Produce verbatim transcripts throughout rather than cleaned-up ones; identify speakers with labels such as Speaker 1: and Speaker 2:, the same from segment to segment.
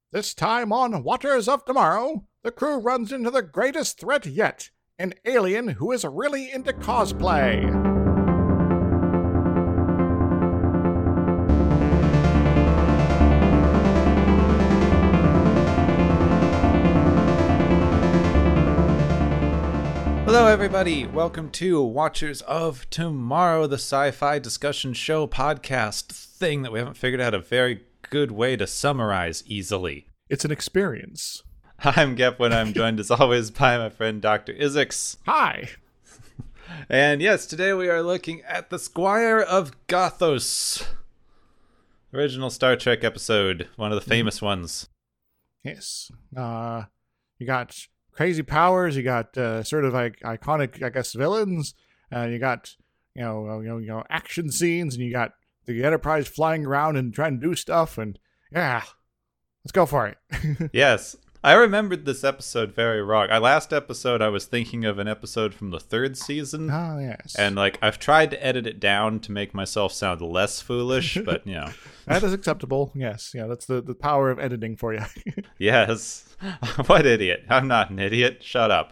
Speaker 1: This time on Watchers of Tomorrow, the crew runs into the greatest threat yet, an alien who is really into cosplay.
Speaker 2: Hello everybody, welcome to Watchers of Tomorrow, the sci-fi discussion show podcast thing that we haven't figured out a very good way to summarize easily.
Speaker 1: It's an experience.
Speaker 2: I'm Gepwin, I'm joined as always by my friend Doctor Isix.
Speaker 1: Hi.
Speaker 2: And yes, today we are looking at the Squire of Gothos. Original Star Trek episode, one of the famous ones.
Speaker 1: Yes. Uh, you got crazy powers, you got uh, sort of like iconic, I guess, villains, uh, you got, you know, uh, you know, you know, action scenes, and you got the Enterprise flying around and trying to do stuff, and yeah, let's go for it.
Speaker 2: Yes, I remembered this episode very wrong. I last episode I was thinking of an episode from the third season.
Speaker 1: Oh, yes.
Speaker 2: And like I've tried to edit it down to make myself sound less foolish, but you know.
Speaker 1: That is acceptable. Yes. Yeah, that's the, the power of editing for you.
Speaker 2: Yes. What idiot. I'm not an idiot. Shut up.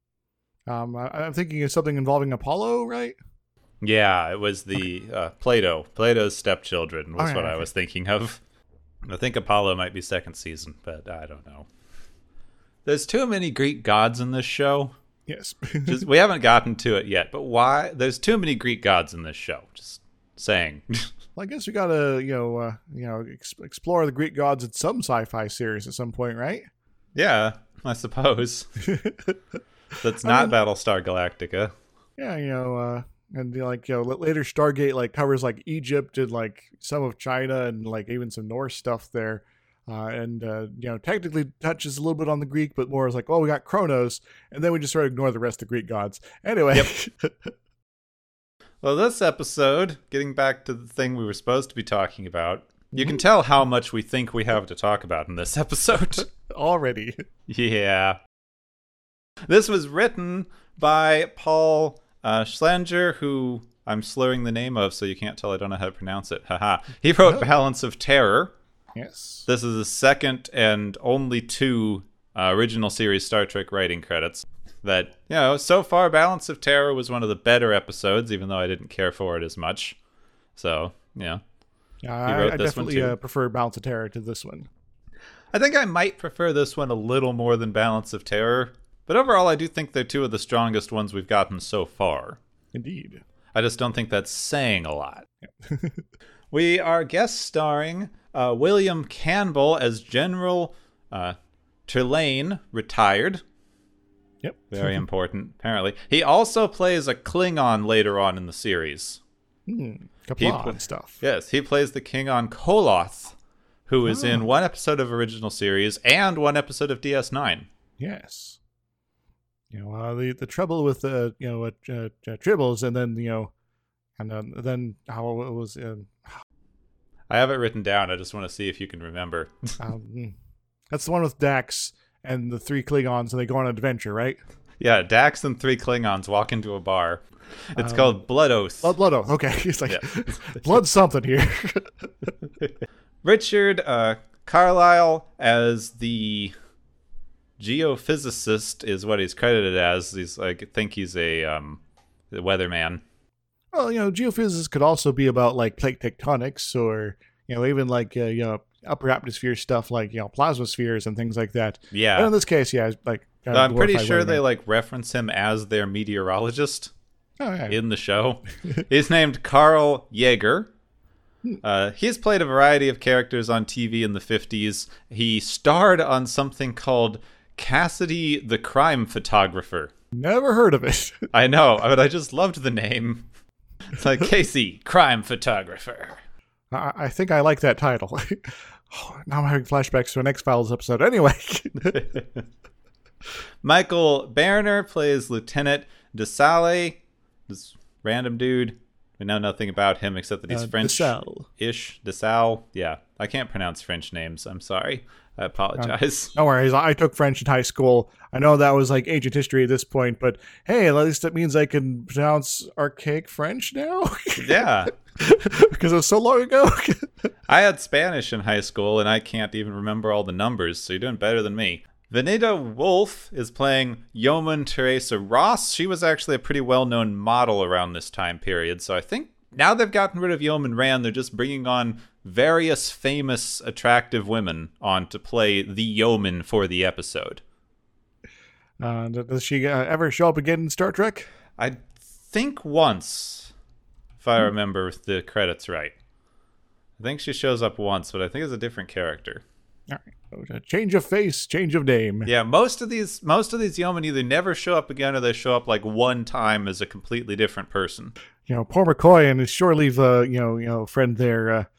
Speaker 1: Um, I, I'm thinking of something involving Apollo, right?
Speaker 2: Yeah, it was the
Speaker 1: okay.
Speaker 2: uh, Plato. Plato's stepchildren was
Speaker 1: oh, yeah,
Speaker 2: what
Speaker 1: okay.
Speaker 2: I was thinking of. I think Apollo might be second season, but I don't know. There's too many Greek gods in this show.
Speaker 1: Yes.
Speaker 2: Just, we haven't gotten to it yet, but why? There's too many Greek gods in this show. Just saying.
Speaker 1: Well, I guess we gotta, you know, uh, you know, ex- explore the Greek gods in some sci-fi series at some point, right?
Speaker 2: Yeah, I suppose. That's not I mean, Battlestar Galactica.
Speaker 1: Yeah, you know, uh, and you know, like, you know, later Stargate like covers like Egypt and like some of China and like even some Norse stuff there. Uh, and, uh, you know, technically touches a little bit on the Greek, but more is like, oh, we got Kronos, and then we just sort of ignore the rest of the Greek gods. Anyway.
Speaker 2: Yep. Well, this episode, getting back to the thing we were supposed to be talking about, you mm-hmm. can tell how much we think we have to talk about in this episode.
Speaker 1: Already.
Speaker 2: Yeah. This was written by Paul uh, Schlanger, who I'm slurring the name of, so you can't tell I don't know how to pronounce it. Haha. He wrote oh. Balance of Terror.
Speaker 1: Yes.
Speaker 2: This is the second and only two uh, original series Star Trek writing credits. That, you know, so far Balance of Terror was one of the better episodes, even though I didn't care for it as much. So, yeah.
Speaker 1: Yeah, he wrote I, I this definitely one too. Uh, prefer Balance of Terror to this one.
Speaker 2: I think I might prefer this one a little more than Balance of Terror. But overall, I do think they're two of the strongest ones we've gotten so far.
Speaker 1: Indeed.
Speaker 2: I just don't think that's saying a lot. Yeah. We are guest starring uh, William Campbell as General uh, Trelane, retired.
Speaker 1: Yep.
Speaker 2: Very important, apparently. He also plays a Klingon later on in the series.
Speaker 1: Hmm. Kapla and stuff.
Speaker 2: Yes, he plays the Klingon Koloth, who is oh. in one episode of original series and one episode of D S nine.
Speaker 1: Yes. You know, uh, the the trouble with the uh, you know uh, uh, uh, tribbles, and then you know, and then then how it was. Uh,
Speaker 2: I have it written down. I just want to see if you can remember.
Speaker 1: um, that's the one with Dax and the three Klingons, and they go on an adventure, right?
Speaker 2: Yeah, Dax and three Klingons walk into a bar. It's um, called Blood Oath.
Speaker 1: Blood, Blood Oath. Okay, it's like yeah. blood something here.
Speaker 2: Richard uh, Carlisle as the geophysicist is what he's credited as. He's like, I think he's a um, weatherman.
Speaker 1: Well, you know, geophysics could also be about like plate tectonics, or you know, even like uh, you know, upper atmosphere stuff like you know, plasma spheres and things like that.
Speaker 2: Yeah.
Speaker 1: But in this case, yeah, like
Speaker 2: no, I'm pretty sure they like reference him as their meteorologist
Speaker 1: oh, yeah.
Speaker 2: in the show. He's named Carl Yeager. Uh, he's played a variety of characters on T V in the fifties. He starred on something called Cassidy the Crime Photographer.
Speaker 1: Never heard of it.
Speaker 2: I know, but I just loved the name. It's like Casey, Crime Photographer.
Speaker 1: I, I think I like that title. Oh, now I'm having flashbacks to an X-Files episode. Anyway.
Speaker 2: Michael Berner plays Lieutenant DeSalle, this random dude. We know nothing about him except that he's uh, French-ish. DeSalle. DeSalle. Yeah, I can't pronounce French names. I'm sorry. I apologize.
Speaker 1: No worries. I took French in high school. I know that was like ancient history at this point, but hey, at least it means I can pronounce archaic French now.
Speaker 2: Yeah.
Speaker 1: Because it was so long ago.
Speaker 2: I had Spanish in high school, and I can't even remember all the numbers, so you're doing better than me. Vanita Wolf is playing Yeoman Teresa Ross. She was actually a pretty well-known model around this time period, so I think now they've gotten rid of Yeoman Rand, they're just bringing on various famous, attractive women on to play the yeoman for the episode.
Speaker 1: Uh, does she uh, ever show up again in Star Trek?
Speaker 2: I think once, if I remember the credits right. I think she shows up once, but I think it's a different character.
Speaker 1: All right. Change of face, change of name.
Speaker 2: Yeah, most of these most of these yeomen either never show up again or they show up like one time as a completely different person.
Speaker 1: You know, poor McCoy and his shore leave, uh, you know, you know, friend there. Uh,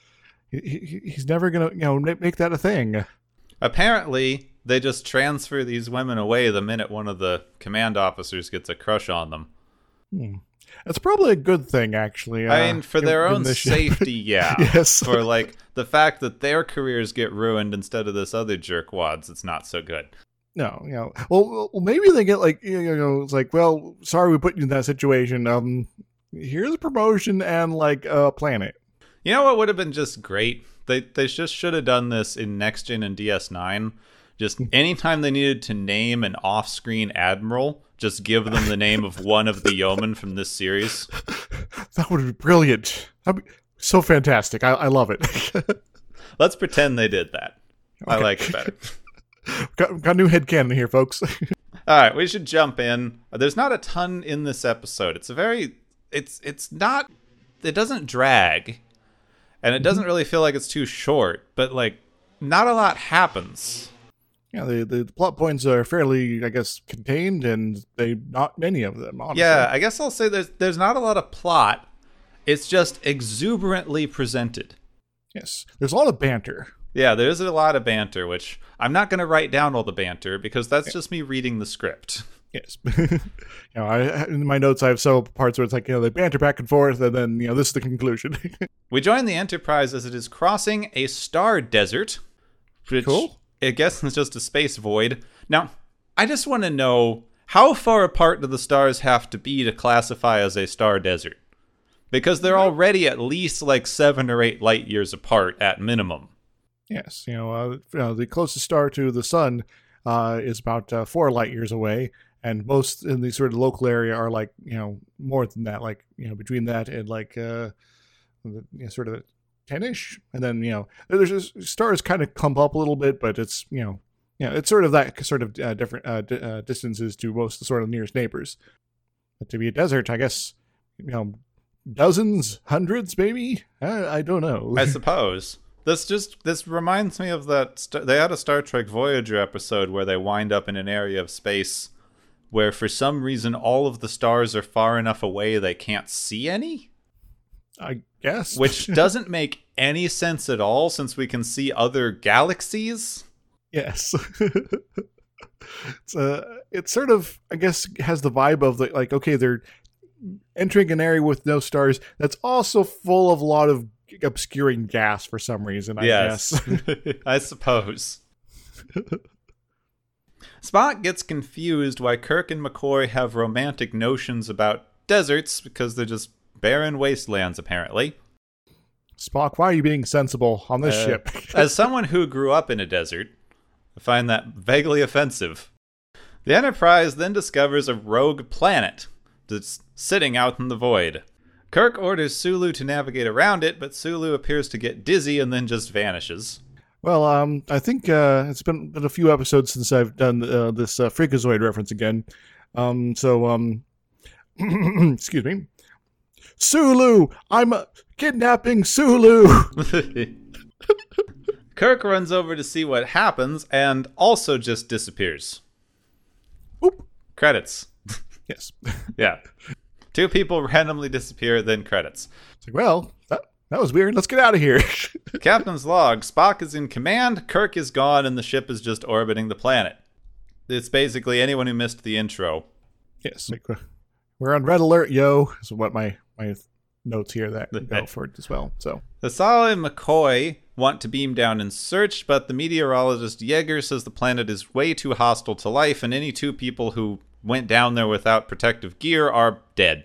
Speaker 1: he, he's never gonna, you know, make that a thing.
Speaker 2: Apparently, they just transfer these women away the minute one of the command officers gets a crush on them.
Speaker 1: Hmm. That's probably a good thing, actually. Uh,
Speaker 2: I mean, for their
Speaker 1: in,
Speaker 2: own
Speaker 1: in
Speaker 2: safety, yeah.
Speaker 1: Yes.
Speaker 2: For, like, the fact that their careers get ruined instead of this other jerkwads, it's not so good.
Speaker 1: No, you know, well, well, maybe they get, like, you know, it's like, well, sorry we put you in that situation. Um, here's a promotion and, like, a planet.
Speaker 2: You know what would have been just great? They they just should have done this in Next Gen and D S nine. Just anytime they needed to name an off-screen admiral, just give them the name of one of the yeomen from this series.
Speaker 1: That would be brilliant. That'd be so fantastic. I, I love it.
Speaker 2: Let's pretend they did that. Okay. I like it better.
Speaker 1: got, got a new headcanon here, folks.
Speaker 2: All right, we should jump in. There's not a ton in this episode. It's a very... It's it's not... It doesn't drag. And it doesn't really feel like it's too short. But, like, not a lot happens.
Speaker 1: Yeah, the, the plot points are fairly, I guess, contained, and they not many of them, honestly.
Speaker 2: Yeah, I guess I'll say there's there's not a lot of plot. It's just exuberantly presented.
Speaker 1: Yes, there's a lot of banter.
Speaker 2: Yeah, there's a lot of banter, which I'm not going to write down all the banter, because that's yeah. just me reading the script.
Speaker 1: Yes. you know, I in my notes I have several parts where it's like, you know, they banter back and forth, and then, you know, this is the conclusion.
Speaker 2: We join the Enterprise as it is crossing a star desert. Which,
Speaker 1: cool.
Speaker 2: I guess it's just a space void. Now, I just want to know, how far apart do the stars have to be to classify as a star desert? Because they're already at least like seven or eight light years apart at minimum.
Speaker 1: Yes, you know, uh, you know the closest star to the sun uh, is about uh, four light years away, and most in the sort of local area are like, you know, more than that, like, you know, between that and like uh, you know, sort of ten-ish, and then, you know, there's just, stars kind of clump up a little bit, but it's, you know, you know, it's sort of that sort of uh, different uh, d- uh, distances to most of the sort of nearest neighbors. But to be a desert, I guess, you know, dozens, hundreds, maybe. I, I don't know.
Speaker 2: I suppose this just this reminds me of that. St- they had a Star Trek Voyager episode where they wind up in an area of space where, for some reason, all of the stars are far enough away they can't see any.
Speaker 1: I guess.
Speaker 2: Which doesn't make any sense at all, since we can see other galaxies.
Speaker 1: Yes. it's uh, it sort of, I guess, has the vibe of, the, like, okay, they're entering an area with no stars that's also full of a lot of obscuring gas for some reason, I
Speaker 2: yes.
Speaker 1: guess.
Speaker 2: I suppose. Spock gets confused why Kirk and McCoy have romantic notions about deserts, because they're just barren wastelands, apparently.
Speaker 1: Spock, why are you being sensible on this
Speaker 2: uh,
Speaker 1: ship?
Speaker 2: As someone who grew up in a desert, I find that vaguely offensive. The Enterprise then discovers a rogue planet that's sitting out in the void. Kirk orders Sulu to navigate around it, but Sulu appears to get dizzy and then just vanishes.
Speaker 1: Well, um, I think uh, it's been, been a few episodes since I've done uh, this uh, Freakazoid reference again. Um, so, um, excuse me. Sulu! I'm uh, kidnapping Sulu!
Speaker 2: Kirk runs over to see what happens and also just disappears.
Speaker 1: Oop.
Speaker 2: Credits.
Speaker 1: Yes.
Speaker 2: Yeah. Two people randomly disappear, then credits.
Speaker 1: It's like, well, that, that was weird. Let's get out of here.
Speaker 2: Captain's log. Spock is in command, Kirk is gone, and the ship is just orbiting the planet. It's basically anyone who missed the intro.
Speaker 1: Yes. Like, we're on red alert, yo, is what my, my notes here that go for it as well. So
Speaker 2: Asala and McCoy want to beam down and search, but the meteorologist Yeager says the planet is way too hostile to life, and any two people who went down there without protective gear are dead.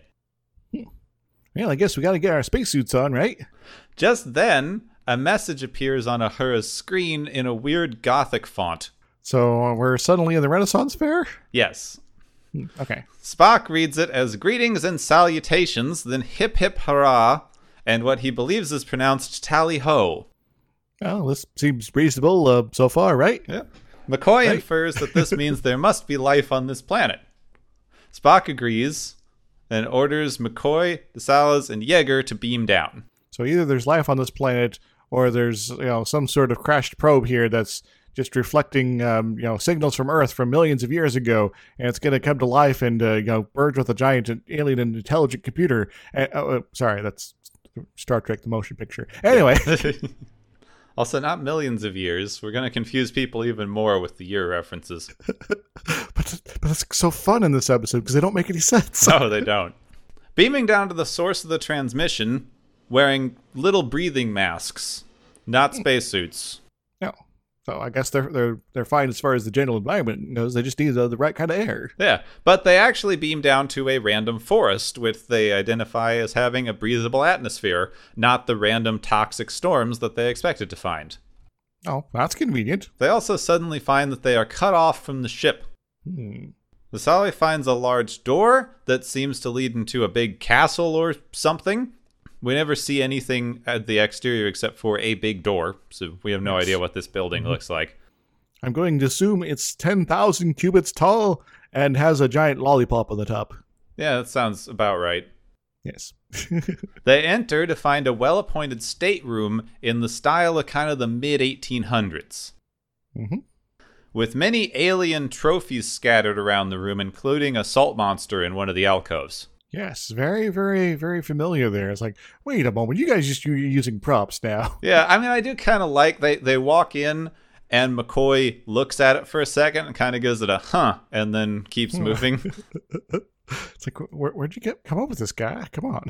Speaker 1: Well, I guess we got to get our spacesuits on, right?
Speaker 2: Just then, a message appears on Uhura's screen in a weird Gothic font.
Speaker 1: So uh, we're suddenly in the Renaissance Fair?
Speaker 2: Yes.
Speaker 1: Okay.
Speaker 2: Spock reads it as greetings and salutations, then hip hip hurrah, and what he believes is pronounced tally ho.
Speaker 1: Well, this seems reasonable uh, so far, right?
Speaker 2: Yeah. McCoy
Speaker 1: right.
Speaker 2: infers that this means there must be life on this planet. Spock agrees and orders McCoy, the Salas, and Yeager to beam down.
Speaker 1: So either there's life on this planet, or there's you know some sort of crashed probe here that's just reflecting um, you know signals from Earth from millions of years ago, and it's going to come to life and uh, you know merge with a giant alien and intelligent computer. Uh, uh, sorry, that's Star Trek: The Motion Picture. Anyway.
Speaker 2: Also, not millions of years. We're going to confuse people even more with the year references.
Speaker 1: but but it's so fun in this episode because they don't make any sense.
Speaker 2: No, they don't. Beaming down to the source of the transmission, wearing little breathing masks, not spacesuits.
Speaker 1: No. So I guess they're they're they're fine as far as the general environment goes. They just need the, the right kind of air.
Speaker 2: Yeah, but they actually beam down to a random forest, which they identify as having a breathable atmosphere, not the random toxic storms that they expected to find.
Speaker 1: Oh, that's convenient.
Speaker 2: They also suddenly find that they are cut off from the ship.
Speaker 1: Hmm.
Speaker 2: Vasali finds a large door that seems to lead into a big castle or something. We never see anything at the exterior except for a big door, so we have no
Speaker 1: yes.
Speaker 2: idea what this building
Speaker 1: Mm-hmm.
Speaker 2: looks like.
Speaker 1: I'm going to assume it's ten thousand cubits tall and has a giant lollipop on the top.
Speaker 2: Yeah, that sounds about right.
Speaker 1: Yes.
Speaker 2: They enter to find a well-appointed stateroom in the style of kind of the mid eighteen hundreds.
Speaker 1: Mm-hmm.
Speaker 2: With many alien trophies scattered around the room, including a salt monster in one of the alcoves.
Speaker 1: Yes, very, very, very familiar there. It's like, wait a moment, you guys just you're using props now.
Speaker 2: Yeah, I mean, I do kind of like, they, they walk in, and McCoy looks at it for a second and kind of gives it a huh, and then keeps moving.
Speaker 1: It's like, where, where'd you get come up with this guy? Come on.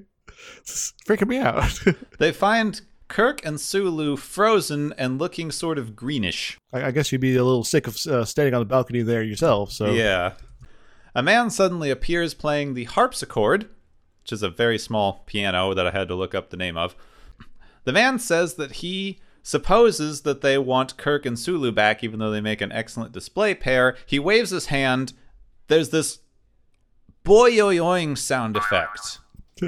Speaker 1: It's freaking me out.
Speaker 2: They find Kirk and Sulu frozen and looking sort of greenish.
Speaker 1: I, I guess you'd be a little sick of uh, standing on the balcony there yourself. So
Speaker 2: Yeah. A man suddenly appears playing the harpsichord, which is a very small piano that I had to look up the name of. The man says that he supposes that they want Kirk and Sulu back, even though they make an excellent display pair. He waves his hand. There's this boing sound effect.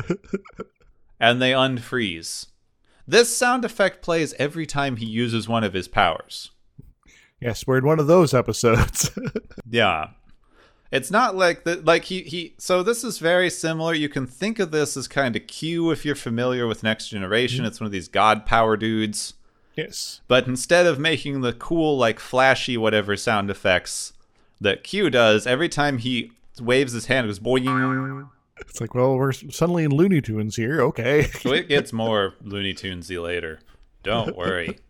Speaker 2: And they unfreeze. This sound effect plays every time he uses one of his powers.
Speaker 1: Yes, we're in one of those episodes.
Speaker 2: Yeah. It's not like that, like he, he, so this is very similar. You can think of this as kind of Q if you're familiar with Next Generation. Mm-hmm. It's one of these god power dudes.
Speaker 1: Yes.
Speaker 2: But instead of making the cool, like flashy, whatever sound effects that Q does, every time he waves his hand, it goes boing.
Speaker 1: It's like, well, we're suddenly in Looney Tunes here. Okay.
Speaker 2: So it gets more Looney Tunesy later. Don't worry.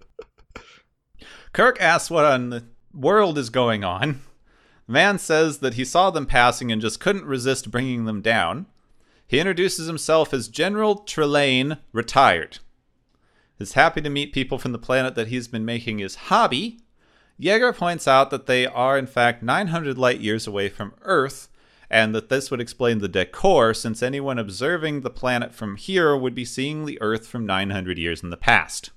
Speaker 2: Kirk asks what on the world is going on. The man says that he saw them passing and just couldn't resist bringing them down. He introduces himself as General Trelane, retired. He's happy to meet people from the planet that he's been making his hobby. Yeager points out that they are, in fact, nine hundred light years away from Earth, and that this would explain the decor, since anyone observing the planet from here would be seeing the Earth from nine hundred years in the past.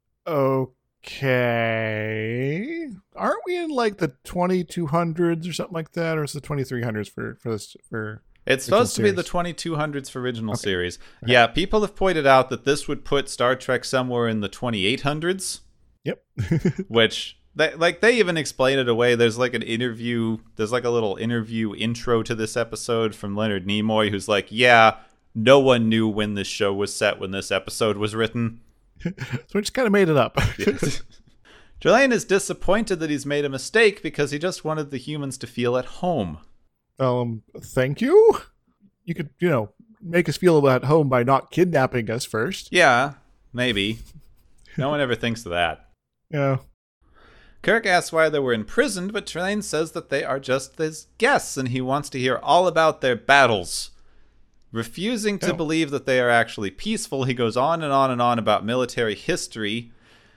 Speaker 1: Okay. Aren't we in like the twenty-two hundreds or something like that, or is it the twenty-three hundreds for for this for?
Speaker 2: It's supposed to be the twenty-two hundreds for original
Speaker 1: okay.
Speaker 2: series.
Speaker 1: Right.
Speaker 2: Yeah, people have pointed out that this would put Star Trek somewhere in the twenty-eight hundreds.
Speaker 1: Yep.
Speaker 2: Which, they, like, they even explain it away. There's like an interview, there's like a little interview intro to this episode from Leonard Nimoy, who's like, yeah, no one knew when this show was set when this episode was written.
Speaker 1: So we just kind of made it up.
Speaker 2: Trelane is disappointed that he's made a mistake because he just wanted the humans to feel at home.
Speaker 1: Um, thank you. You could, you know, make us feel at home by not kidnapping us first.
Speaker 2: Yeah, maybe. No one ever thinks of that.
Speaker 1: Yeah.
Speaker 2: Kirk asks why they were imprisoned, but Trelane says that they are just his guests, and he wants to hear all about their battles. Refusing to
Speaker 1: Oh.
Speaker 2: believe that they are actually peaceful, he goes on and on and on about military history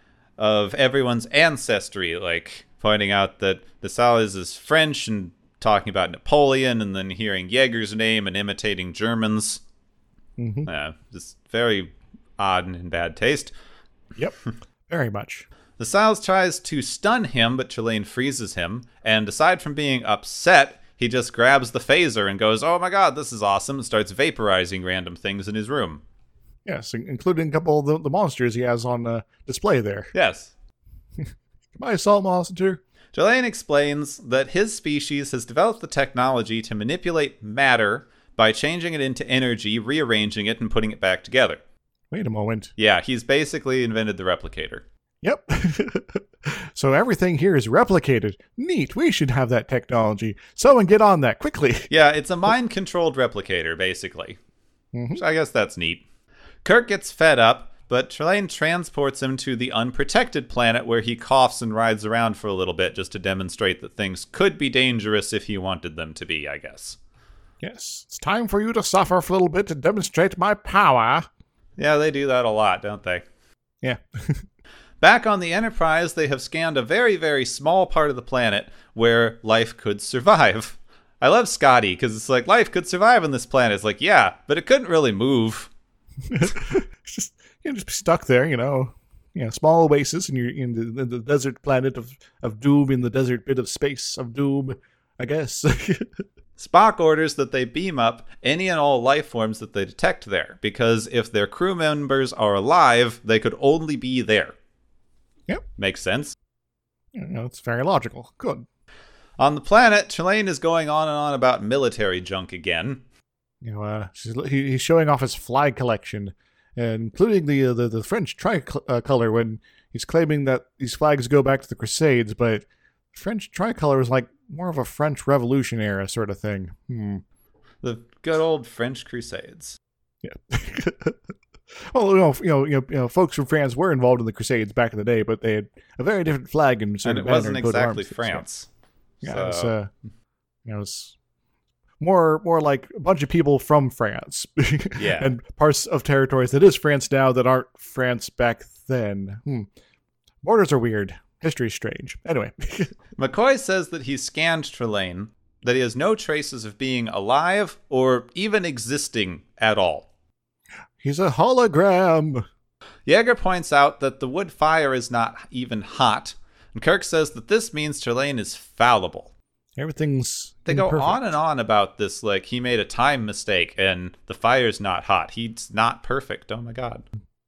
Speaker 2: of everyone's ancestry, like pointing out that Dessalles is French and talking about Napoleon, and then hearing Jaeger's name and imitating Germans.
Speaker 1: Mm-hmm.
Speaker 2: Uh, just very odd and in bad taste.
Speaker 1: Yep, very much.
Speaker 2: Dessalles tries to stun him, but Trelane freezes him, and aside from being upset, he just grabs the phaser and goes, "Oh my god, this is awesome," and starts vaporizing random things in his room.
Speaker 1: Yes, in- including a couple of the, the monsters he has on uh, display there.
Speaker 2: Yes.
Speaker 1: Goodbye, Salt Monster.
Speaker 2: Trelane explains that his species has developed the technology to manipulate matter by changing it into energy, rearranging it, and putting it back together.
Speaker 1: Wait a moment.
Speaker 2: Yeah, he's basically invented the replicator.
Speaker 1: Yep. So everything here is replicated. Neat. We should have that technology. Someone get on that quickly.
Speaker 2: Yeah, it's a mind-controlled replicator, basically.
Speaker 1: Mhm.
Speaker 2: So I guess that's neat. Kirk gets fed up, but Trelane transports him to the unprotected planet where he coughs and rides around for a little bit just to demonstrate that things could be dangerous if he wanted them to be, I guess.
Speaker 1: Yes. It's time for you to suffer for a little bit to demonstrate my power.
Speaker 2: Yeah, they do that a lot, don't they?
Speaker 1: Yeah.
Speaker 2: Back on the Enterprise, they have scanned a very, very small part of the planet where life could survive. I love Scotty, because it's like, life could survive on this planet. It's like, yeah, but it couldn't really move.
Speaker 1: It's just, you know, just be stuck there, you know. Yeah, small oasis in your in the, in the desert planet of, of doom, in the desert bit of space of doom, I guess.
Speaker 2: Spock orders that they beam up any and all life forms that they detect there, because if their crew members are alive, they could only be there.
Speaker 1: Yep.
Speaker 2: Makes sense.
Speaker 1: You know, it's very logical. Good.
Speaker 2: On the planet, Trelane is going on and on about military junk again.
Speaker 1: You know, uh, she's, he, he's showing off his flag collection, including the uh, the, the French tricolor, when he's claiming that these flags go back to the Crusades, but French tricolor is like more of a French Revolution era sort of thing. Hmm.
Speaker 2: The good old French Crusades.
Speaker 1: Yeah. Well, you know, you know, you know, you know, folks from France were involved in the Crusades back in the day, but they had a very different flag and sort
Speaker 2: And
Speaker 1: of
Speaker 2: it wasn't
Speaker 1: banner and coat of
Speaker 2: exactly
Speaker 1: arms.
Speaker 2: France.
Speaker 1: Yeah,
Speaker 2: So-
Speaker 1: it was, uh, you know, it's more more like a bunch of people from France.
Speaker 2: Yeah.
Speaker 1: And parts of territories that is France now that aren't France back then. Hmm. Borders are weird. History's strange. Anyway.
Speaker 2: McCoy says that he's scanned Trelane, that he has no traces of being alive or even existing at all.
Speaker 1: He's a hologram.
Speaker 2: Yeager points out that the wood fire is not even hot, and Kirk says that this means Trelane is fallible.
Speaker 1: Everything's
Speaker 2: They go
Speaker 1: imperfect.
Speaker 2: on and on about this, like he made a time mistake and the fire's not hot. He's not perfect. Oh my god.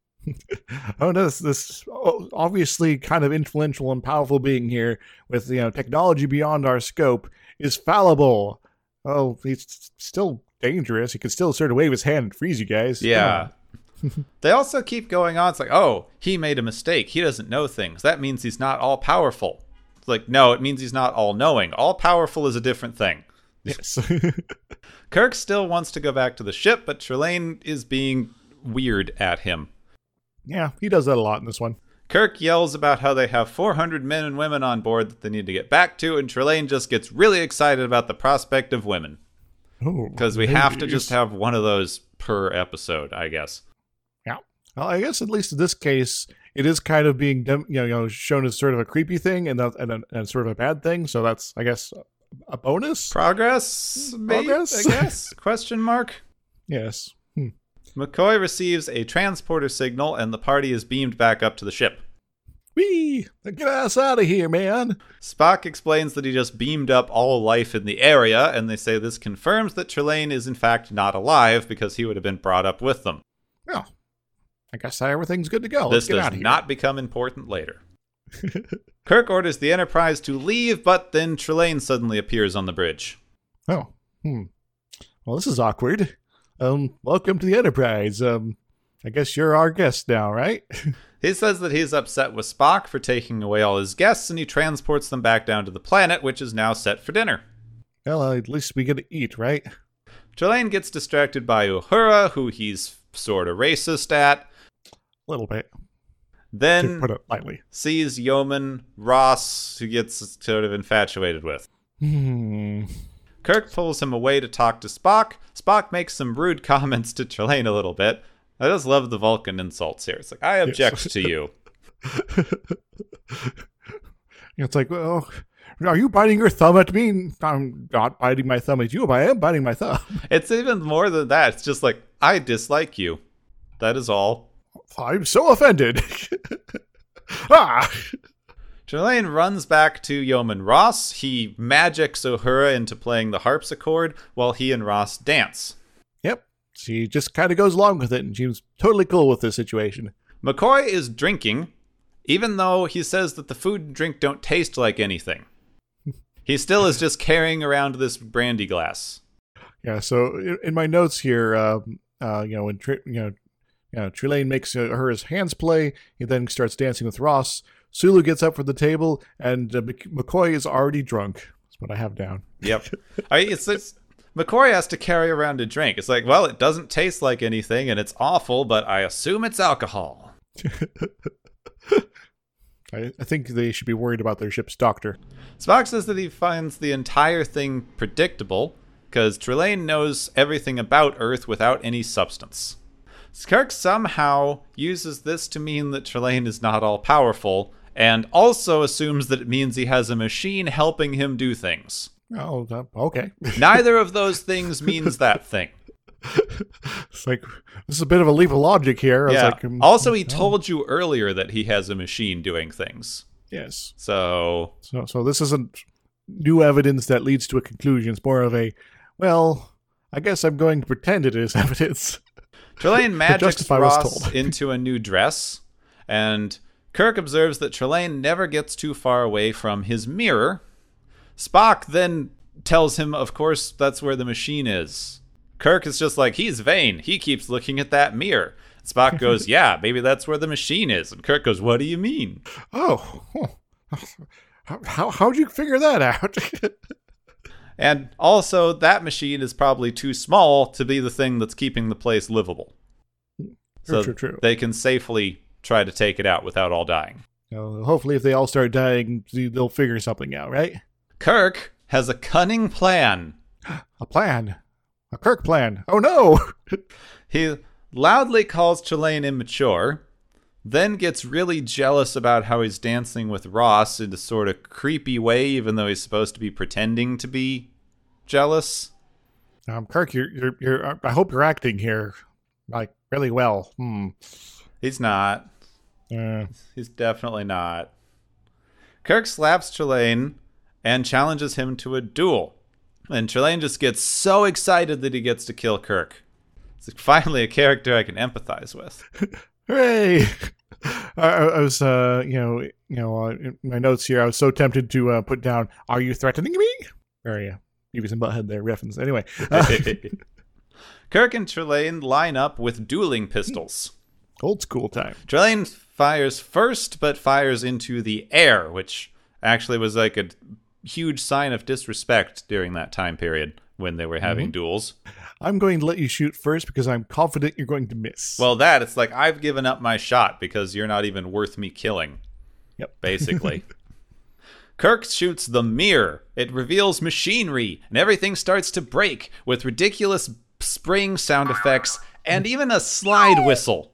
Speaker 1: Oh, no, this, this obviously kind of influential and powerful being here with, you know, technology beyond our scope is fallible. Oh, he's still dangerous. He can still sort of wave his hand and freeze you guys. Come
Speaker 2: Yeah.
Speaker 1: on.
Speaker 2: They also keep going on. It's like, oh, he made a mistake. He doesn't know things. That means he's not all powerful. It's like, no, it means he's not all knowing. All powerful is a different thing.
Speaker 1: Yes.
Speaker 2: Kirk still wants to go back to the ship, but Trelane is being weird at him.
Speaker 1: Yeah, he does that a lot in this one.
Speaker 2: Kirk yells about how they have four hundred men and women on board that they need to get back to, and Trelane just gets really excited about the prospect of women. Because we have to just have one of those per episode, I guess.
Speaker 1: Yeah. Well, I guess at least in this case, it is kind of being dem- you know, you know shown as sort of a creepy thing and, a, and, a, and sort of a bad thing. So that's, I guess, a bonus.
Speaker 2: Progress? Maybe,
Speaker 1: Progress?
Speaker 2: I guess? Question mark?
Speaker 1: Yes. Hmm.
Speaker 2: McCoy receives a transporter signal, and the party is beamed back up to the ship.
Speaker 1: Whee! Get us out of here, man.
Speaker 2: Spock explains that he just beamed up all life in the area, and they say this confirms that Trelane is in fact not alive because he would have been brought up with them.
Speaker 1: Well, I guess everything's good to go.
Speaker 2: This
Speaker 1: Let's get out
Speaker 2: does
Speaker 1: of here.
Speaker 2: not become important later. Kirk orders the Enterprise to leave, but then Trelane suddenly appears on the bridge.
Speaker 1: Oh. Hmm. Well, this is awkward. Um, welcome to the Enterprise. Um, I guess you're our guest now, right?
Speaker 2: He says that he's upset with Spock for taking away all his guests, and he transports them back down to the planet, which is now set for dinner.
Speaker 1: Well, uh, at least we get to eat, right?
Speaker 2: Trelane gets distracted by Uhura, who he's sort of racist at.
Speaker 1: A little bit, to
Speaker 2: Then
Speaker 1: put it lightly.
Speaker 2: sees Yeoman Ross, who gets sort of infatuated with.
Speaker 1: Hmm.
Speaker 2: Kirk pulls him away to talk to Spock. Spock makes some rude comments to Trelane a little bit. I just love the Vulcan insults here. It's like, I object
Speaker 1: Yes.
Speaker 2: to you.
Speaker 1: It's like, well, are you biting your thumb at me? I'm not biting my thumb at you, but I am biting my thumb.
Speaker 2: It's even more than that. It's just like, I dislike you. That is all.
Speaker 1: I'm so offended. ah!
Speaker 2: Trelane runs back to Yeoman Ross. He magics Uhura into playing the harpsichord while he and Ross dance.
Speaker 1: Yep. She just kind of goes along with it, and she's totally cool with this situation.
Speaker 2: McCoy is drinking, even though he says that the food and drink don't taste like anything. He still is just carrying around this brandy glass.
Speaker 1: Yeah, so in, in my notes here, um, uh, you know, when Tr- you know, you know, Trelane makes uh, her his hands play, he then starts dancing with Ross. Sulu gets up from the table, and uh, Mc- McCoy is already drunk. That's what I have down.
Speaker 2: Yep. I, it's, it's McCoy has to carry around a drink. It's like, well, it doesn't taste like anything, and it's awful, but I assume it's alcohol.
Speaker 1: I, I think they should be worried about their ship's doctor.
Speaker 2: Spock says that he finds the entire thing predictable, because Trelane knows everything about Earth without any substance. Kirk somehow uses this to mean that Trelane is not all-powerful, and also assumes that it means he has a machine helping him do things.
Speaker 1: Oh, uh, okay.
Speaker 2: Neither of those things means that thing.
Speaker 1: It's like, this is a bit of a leap of logic here. I
Speaker 2: Yeah.
Speaker 1: was like, um,
Speaker 2: Also, he
Speaker 1: oh,
Speaker 2: told you earlier that he has a machine doing things.
Speaker 1: yes.
Speaker 2: So,
Speaker 1: So, so this isn't new evidence that leads to a conclusion. It's more of a, well, I guess I'm going to pretend it is evidence.
Speaker 2: Trelane magics
Speaker 1: justify what's
Speaker 2: Ross
Speaker 1: told.
Speaker 2: into a new dress, and Kirk observes that Trelane never gets too far away from his mirror. Spock then tells him, of course, that's where the machine is. Kirk is just like, he's vain. He keeps looking at that mirror. Spock goes, yeah, maybe that's where the machine is. And Kirk goes, what do you mean?
Speaker 1: Oh, huh. how, how, how'd you figure that out?
Speaker 2: And also, that machine is probably too small to be the thing that's keeping the place livable.
Speaker 1: True,
Speaker 2: So
Speaker 1: true, true.
Speaker 2: they can safely try to take it out without all dying.
Speaker 1: So hopefully if they all start dying, they'll figure something out, right?
Speaker 2: Kirk has a cunning plan.
Speaker 1: A plan. A Kirk plan. Oh, no!
Speaker 2: He loudly calls Trelane immature, then gets really jealous about how he's dancing with Ross in a sort of creepy way, even though he's supposed to be pretending to be jealous.
Speaker 1: Um, Kirk, you're, you're, you're, I hope you're acting here, like, really well. Hmm.
Speaker 2: He's not.
Speaker 1: Uh,
Speaker 2: He's definitely not. Kirk slaps Trelane and challenges him to a duel. And Trelane just gets so excited that he gets to kill Kirk. It's like, finally a character I can empathize with.
Speaker 1: hooray! I, I I was, uh, you know, you know, uh, in my notes here, I was so tempted to uh, put down, "Are you threatening me?" Very uh, Beavis and Butthead there reference. Anyway, uh,
Speaker 2: Kirk and Trelane line up with dueling pistols.
Speaker 1: old school time.
Speaker 2: Trelane fires first, but fires into the air, which actually was like a huge sign of disrespect during that time period when they were having
Speaker 1: Mm-hmm.
Speaker 2: duels.
Speaker 1: I'm going to let you shoot first because I'm confident you're going to miss.
Speaker 2: Well, that, it's like, I've given up my shot because you're not even worth me killing,
Speaker 1: yep.
Speaker 2: basically. Kirk shoots the mirror. It reveals machinery, and everything starts to break with ridiculous spring sound effects and even a slide whistle.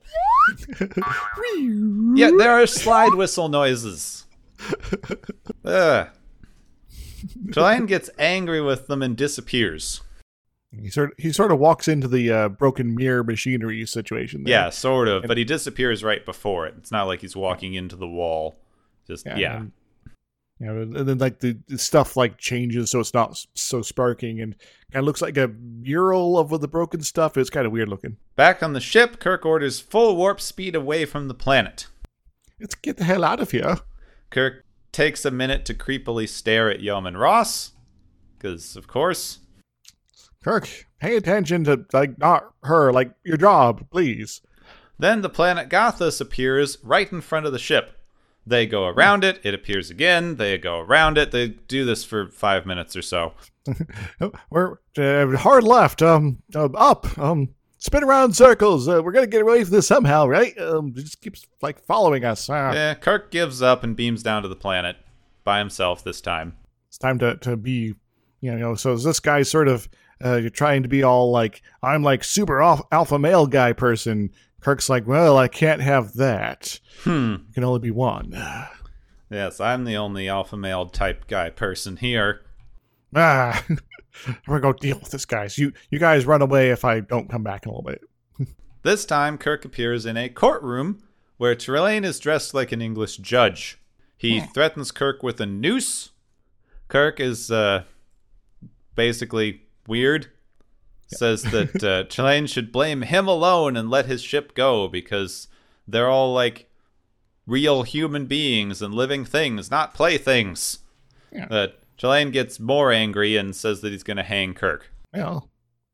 Speaker 2: Yeah, there are slide whistle noises. Ugh. Trelane gets angry with them and disappears.
Speaker 1: He sort he sort of walks into the uh, broken mirror machinery situation. There.
Speaker 2: Yeah, sort of, but he disappears right before it. It's not like he's walking into the wall. Just, yeah. yeah.
Speaker 1: And, you know, and then like the, the stuff like changes, so it's not s- so sparking, and kind of looks like a mural of the broken stuff. It's kind of weird looking.
Speaker 2: Back on the ship, Kirk orders full warp speed away from the planet.
Speaker 1: Let's get the hell out of here.
Speaker 2: Kirk takes a minute to creepily stare at Yeoman Ross, because, of course...
Speaker 1: Kirk, pay attention to, like, not her, like, your job, please.
Speaker 2: Then the planet Gothas appears right in front of the ship. They go around it, it appears again, they go around it. They do this for five minutes or so.
Speaker 1: We're uh, hard left, um, uh, up, um, spin around in circles. Uh, we're gonna get away from this somehow, right? Um, it just keeps, like, following us. Uh,
Speaker 2: Yeah, Kirk gives up and beams down to the planet by himself this time.
Speaker 1: It's time to, to be You know, so is this guy sort of uh, you're trying to be all like, I'm like super al- alpha male guy person. Kirk's like, well, I can't have that.
Speaker 2: Hmm.
Speaker 1: It can only be one.
Speaker 2: Yes, I'm the only alpha male type guy person here.
Speaker 1: Ah, I'm gonna go deal with this, guys. You you guys run away if I don't come back in a little bit.
Speaker 2: This time, Kirk appears in a courtroom where Trelane is dressed like an English judge. He
Speaker 1: Hmm.
Speaker 2: threatens Kirk with a noose. Kirk is uh, basically weird. Says that uh, Trelane should blame him alone and let his ship go because they're all like real human beings and living things, not playthings.
Speaker 1: Yeah.
Speaker 2: Uh, Trelane gets more angry and says that he's going to hang Kirk.
Speaker 1: Well,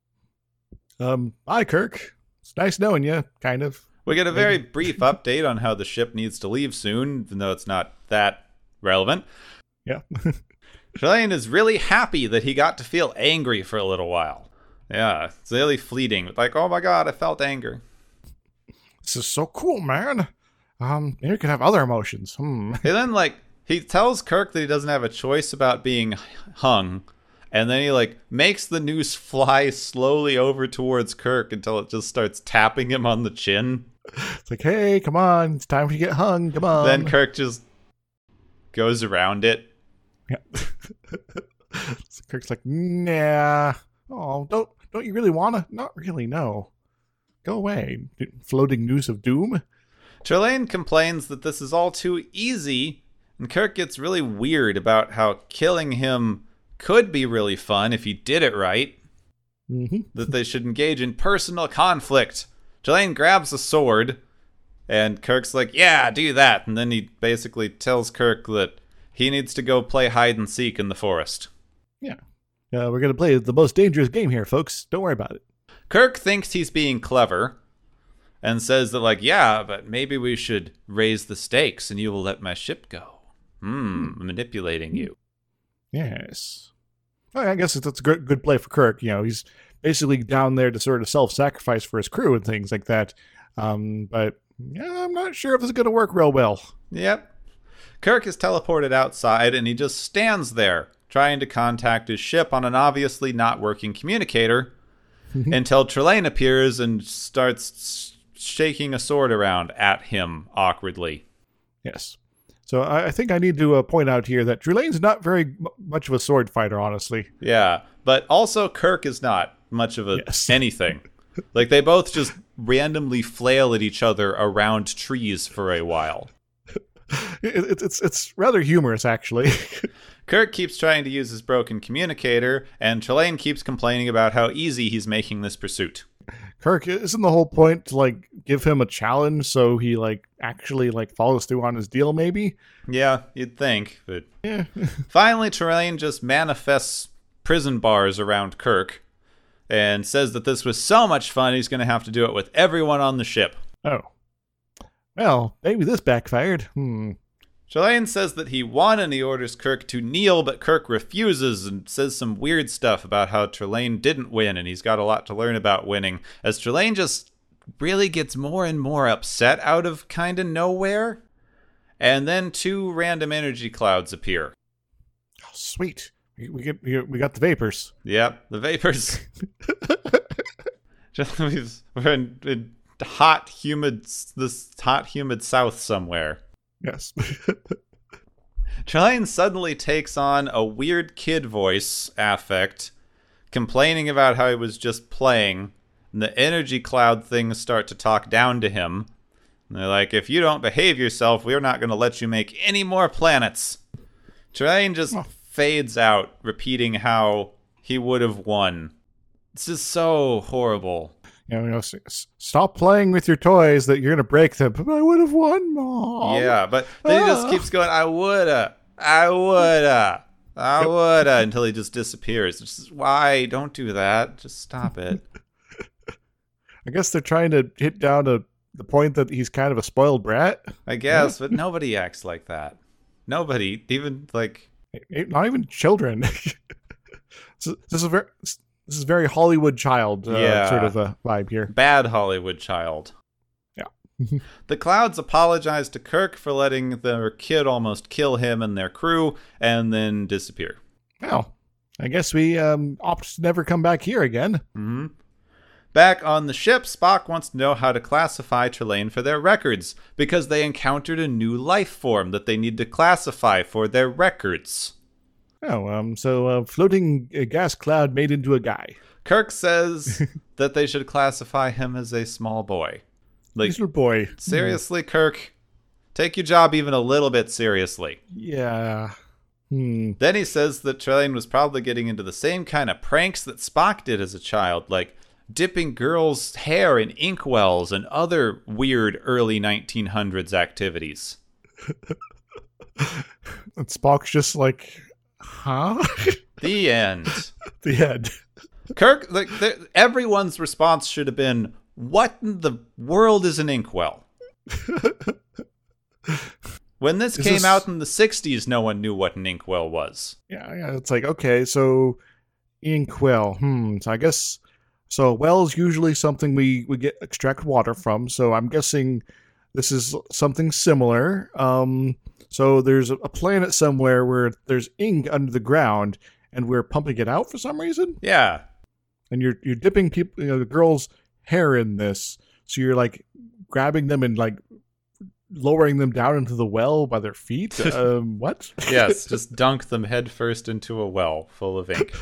Speaker 1: um, hi, Kirk. It's nice knowing you, kind of.
Speaker 2: We get a very brief update on how the ship needs to leave soon, even though it's not that relevant.
Speaker 1: Yeah.
Speaker 2: Trelane is really happy that he got to feel angry for a little while. Yeah, it's really fleeting. Like, oh my god, I felt anger.
Speaker 1: This is so cool, man. Um, maybe we could have other emotions. Hmm.
Speaker 2: And then, like, he tells Kirk that he doesn't have a choice about being hung. And then he, like, makes the noose fly slowly over towards Kirk until it just starts tapping him on the chin.
Speaker 1: It's like, hey, come on. It's time for you to get hung. Come on.
Speaker 2: Then Kirk just goes around it.
Speaker 1: Yeah. So Kirk's like, nah. Oh, don't don't you really wanna? Not really, no. Go away, floating noose of doom.
Speaker 2: Trelane complains that this is all too easy, and Kirk gets really weird about how killing him could be really fun if he did it right.
Speaker 1: Mm-hmm.
Speaker 2: That they should engage in personal conflict. Trelane grabs a sword, and Kirk's like, yeah, do that. And then he basically tells Kirk that he needs to go play hide and seek in the forest.
Speaker 1: Yeah. Uh, we're going to play the most dangerous game here, folks. Don't worry about it.
Speaker 2: Kirk thinks he's being clever and says that, like, yeah, but maybe we should raise the stakes and you will let my ship go. Hmm, manipulating you.
Speaker 1: Yes. Well, I guess that's a good, good play for Kirk. You know, he's basically down there to sort of self-sacrifice for his crew and things like that. Um, but yeah, I'm not sure if this is going to work real well.
Speaker 2: Yep. Kirk is teleported outside and he just stands there trying to contact his ship on an obviously not working communicator until Trelane appears and starts shaking a sword around at him awkwardly.
Speaker 1: Yes. So I, I think I need to uh, point out here that Trelane's not very m- much of a sword fighter, honestly.
Speaker 2: Yeah, but also Kirk is not much of a
Speaker 1: Yes.
Speaker 2: anything. Like, they both just randomly flail at each other around trees for a while.
Speaker 1: It, it, it's it's rather humorous, actually.
Speaker 2: Kirk keeps trying to use his broken communicator, and Trelane keeps complaining about how easy he's making this pursuit.
Speaker 1: Kirk, isn't the whole point to like give him a challenge so he like actually like follows through on his deal? Maybe.
Speaker 2: Yeah, you'd think, but
Speaker 1: Yeah.
Speaker 2: finally Trelane just manifests prison bars around Kirk and says that this was so much fun he's going to have to do it with everyone on the ship.
Speaker 1: Oh. Well, maybe this backfired. Hmm.
Speaker 2: Trelane says that he won and he orders Kirk to kneel, but Kirk refuses and says some weird stuff about how Trelane didn't win and he's got a lot to learn about winning, as Trelane just really gets more and more upset out of kind of nowhere. And then two random energy clouds appear.
Speaker 1: Oh, sweet. We, we get we, we got the vapors.
Speaker 2: Yep, the vapors. Just we're in, in hot, humid, this hot, humid south somewhere.
Speaker 1: Yes.
Speaker 2: Trelane suddenly takes on a weird kid voice affect, complaining about how he was just playing, and the energy cloud things start to talk down to him. And they're like, if you don't behave yourself, we're not going to let you make any more planets. Trelane just
Speaker 1: Oh.
Speaker 2: fades out, repeating how he would have won. This is so horrible.
Speaker 1: You know, you know, s- s- stop playing with your toys that you're going to break them. But I would have won, Mom.
Speaker 2: Yeah, but then he just
Speaker 1: Ah.
Speaker 2: keeps going, I woulda, I woulda, I
Speaker 1: Yep.
Speaker 2: woulda, until he just disappears. It's just, why? Don't do that. Just stop it.
Speaker 1: I guess they're trying to hit down to the point that he's kind of a spoiled brat.
Speaker 2: I guess, but nobody acts like that. Nobody, even like,
Speaker 1: Eh, Not even children. this, is, this is very this is very Hollywood child uh,
Speaker 2: Yeah.
Speaker 1: sort of a vibe here.
Speaker 2: bad Hollywood child.
Speaker 1: Yeah.
Speaker 2: The clouds apologize to Kirk for letting their kid almost kill him and their crew, and then disappear.
Speaker 1: Well, I guess we um, opt to never come back here again.
Speaker 2: Mm-hmm. Back on the ship, Spock wants to know how to classify Trelane for their records, because they encountered a new life form that they need to classify for their records.
Speaker 1: Oh, um, so a floating uh, gas cloud made into a guy.
Speaker 2: Kirk says that they should classify him as a small boy. Like,
Speaker 1: little boy.
Speaker 2: Seriously, Kirk? Take your job even a little bit seriously.
Speaker 1: Yeah. Hmm.
Speaker 2: Then he says that Trelane was probably getting into the same kind of pranks that Spock did as a child, like dipping girls' hair in inkwells and other weird early nineteen hundreds activities.
Speaker 1: And Spock's just like, huh?
Speaker 2: The end.
Speaker 1: The end.
Speaker 2: Kirk, like, the, everyone's response should have been, what in the world is an inkwell? When this is came this... out in the sixties, no one knew what an inkwell was.
Speaker 1: Yeah, yeah, it's like, okay, so inkwell. Hmm, so I guess... So a well is usually something we, we get extract water from, so I'm guessing this is something similar. Um, so there's a planet somewhere where there's ink under the ground, and we're pumping it out for some reason?
Speaker 2: Yeah.
Speaker 1: And you're you're dipping people, you know, the girls' hair in this, so you're like grabbing them and like lowering them down into the well by their feet. um, what?
Speaker 2: Yes, just dunk them headfirst into a well full of ink.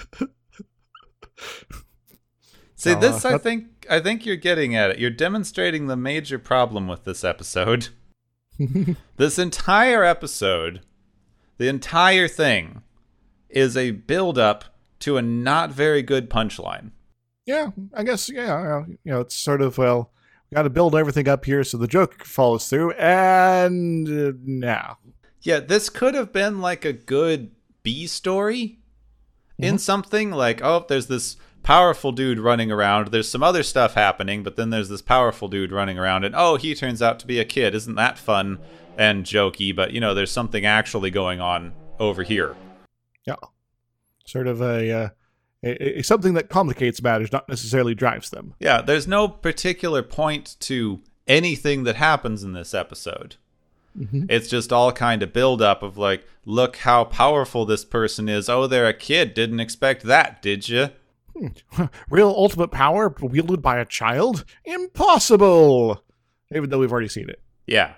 Speaker 2: See, this, uh, I think, I think you're getting at it. You're demonstrating the major problem with this episode. This entire episode, the entire thing, is a build-up to a not very good punchline.
Speaker 1: Yeah, I guess, yeah, you know, it's sort of, well, we got to build everything up here so the joke follows through, and uh, now.
Speaker 2: Yeah, this could have been like a good B story mm-hmm. in something like, oh, there's this powerful dude running around, there's some other stuff happening, but then there's this powerful dude running around, and oh, he turns out to be a kid. Isn't that fun and jokey? But, you know, there's something actually going on over here.
Speaker 1: Yeah. Sort of a, uh, a, a something that complicates matters, not necessarily drives them.
Speaker 2: Yeah, there's no particular point to anything that happens in this episode. Mm-hmm. It's just all kind of build up of like, look how powerful this person is. Oh, they're a kid. Didn't expect that, did you?
Speaker 1: Hmm. Real ultimate power wielded by a child? Impossible! Even though we've already seen it.
Speaker 2: Yeah.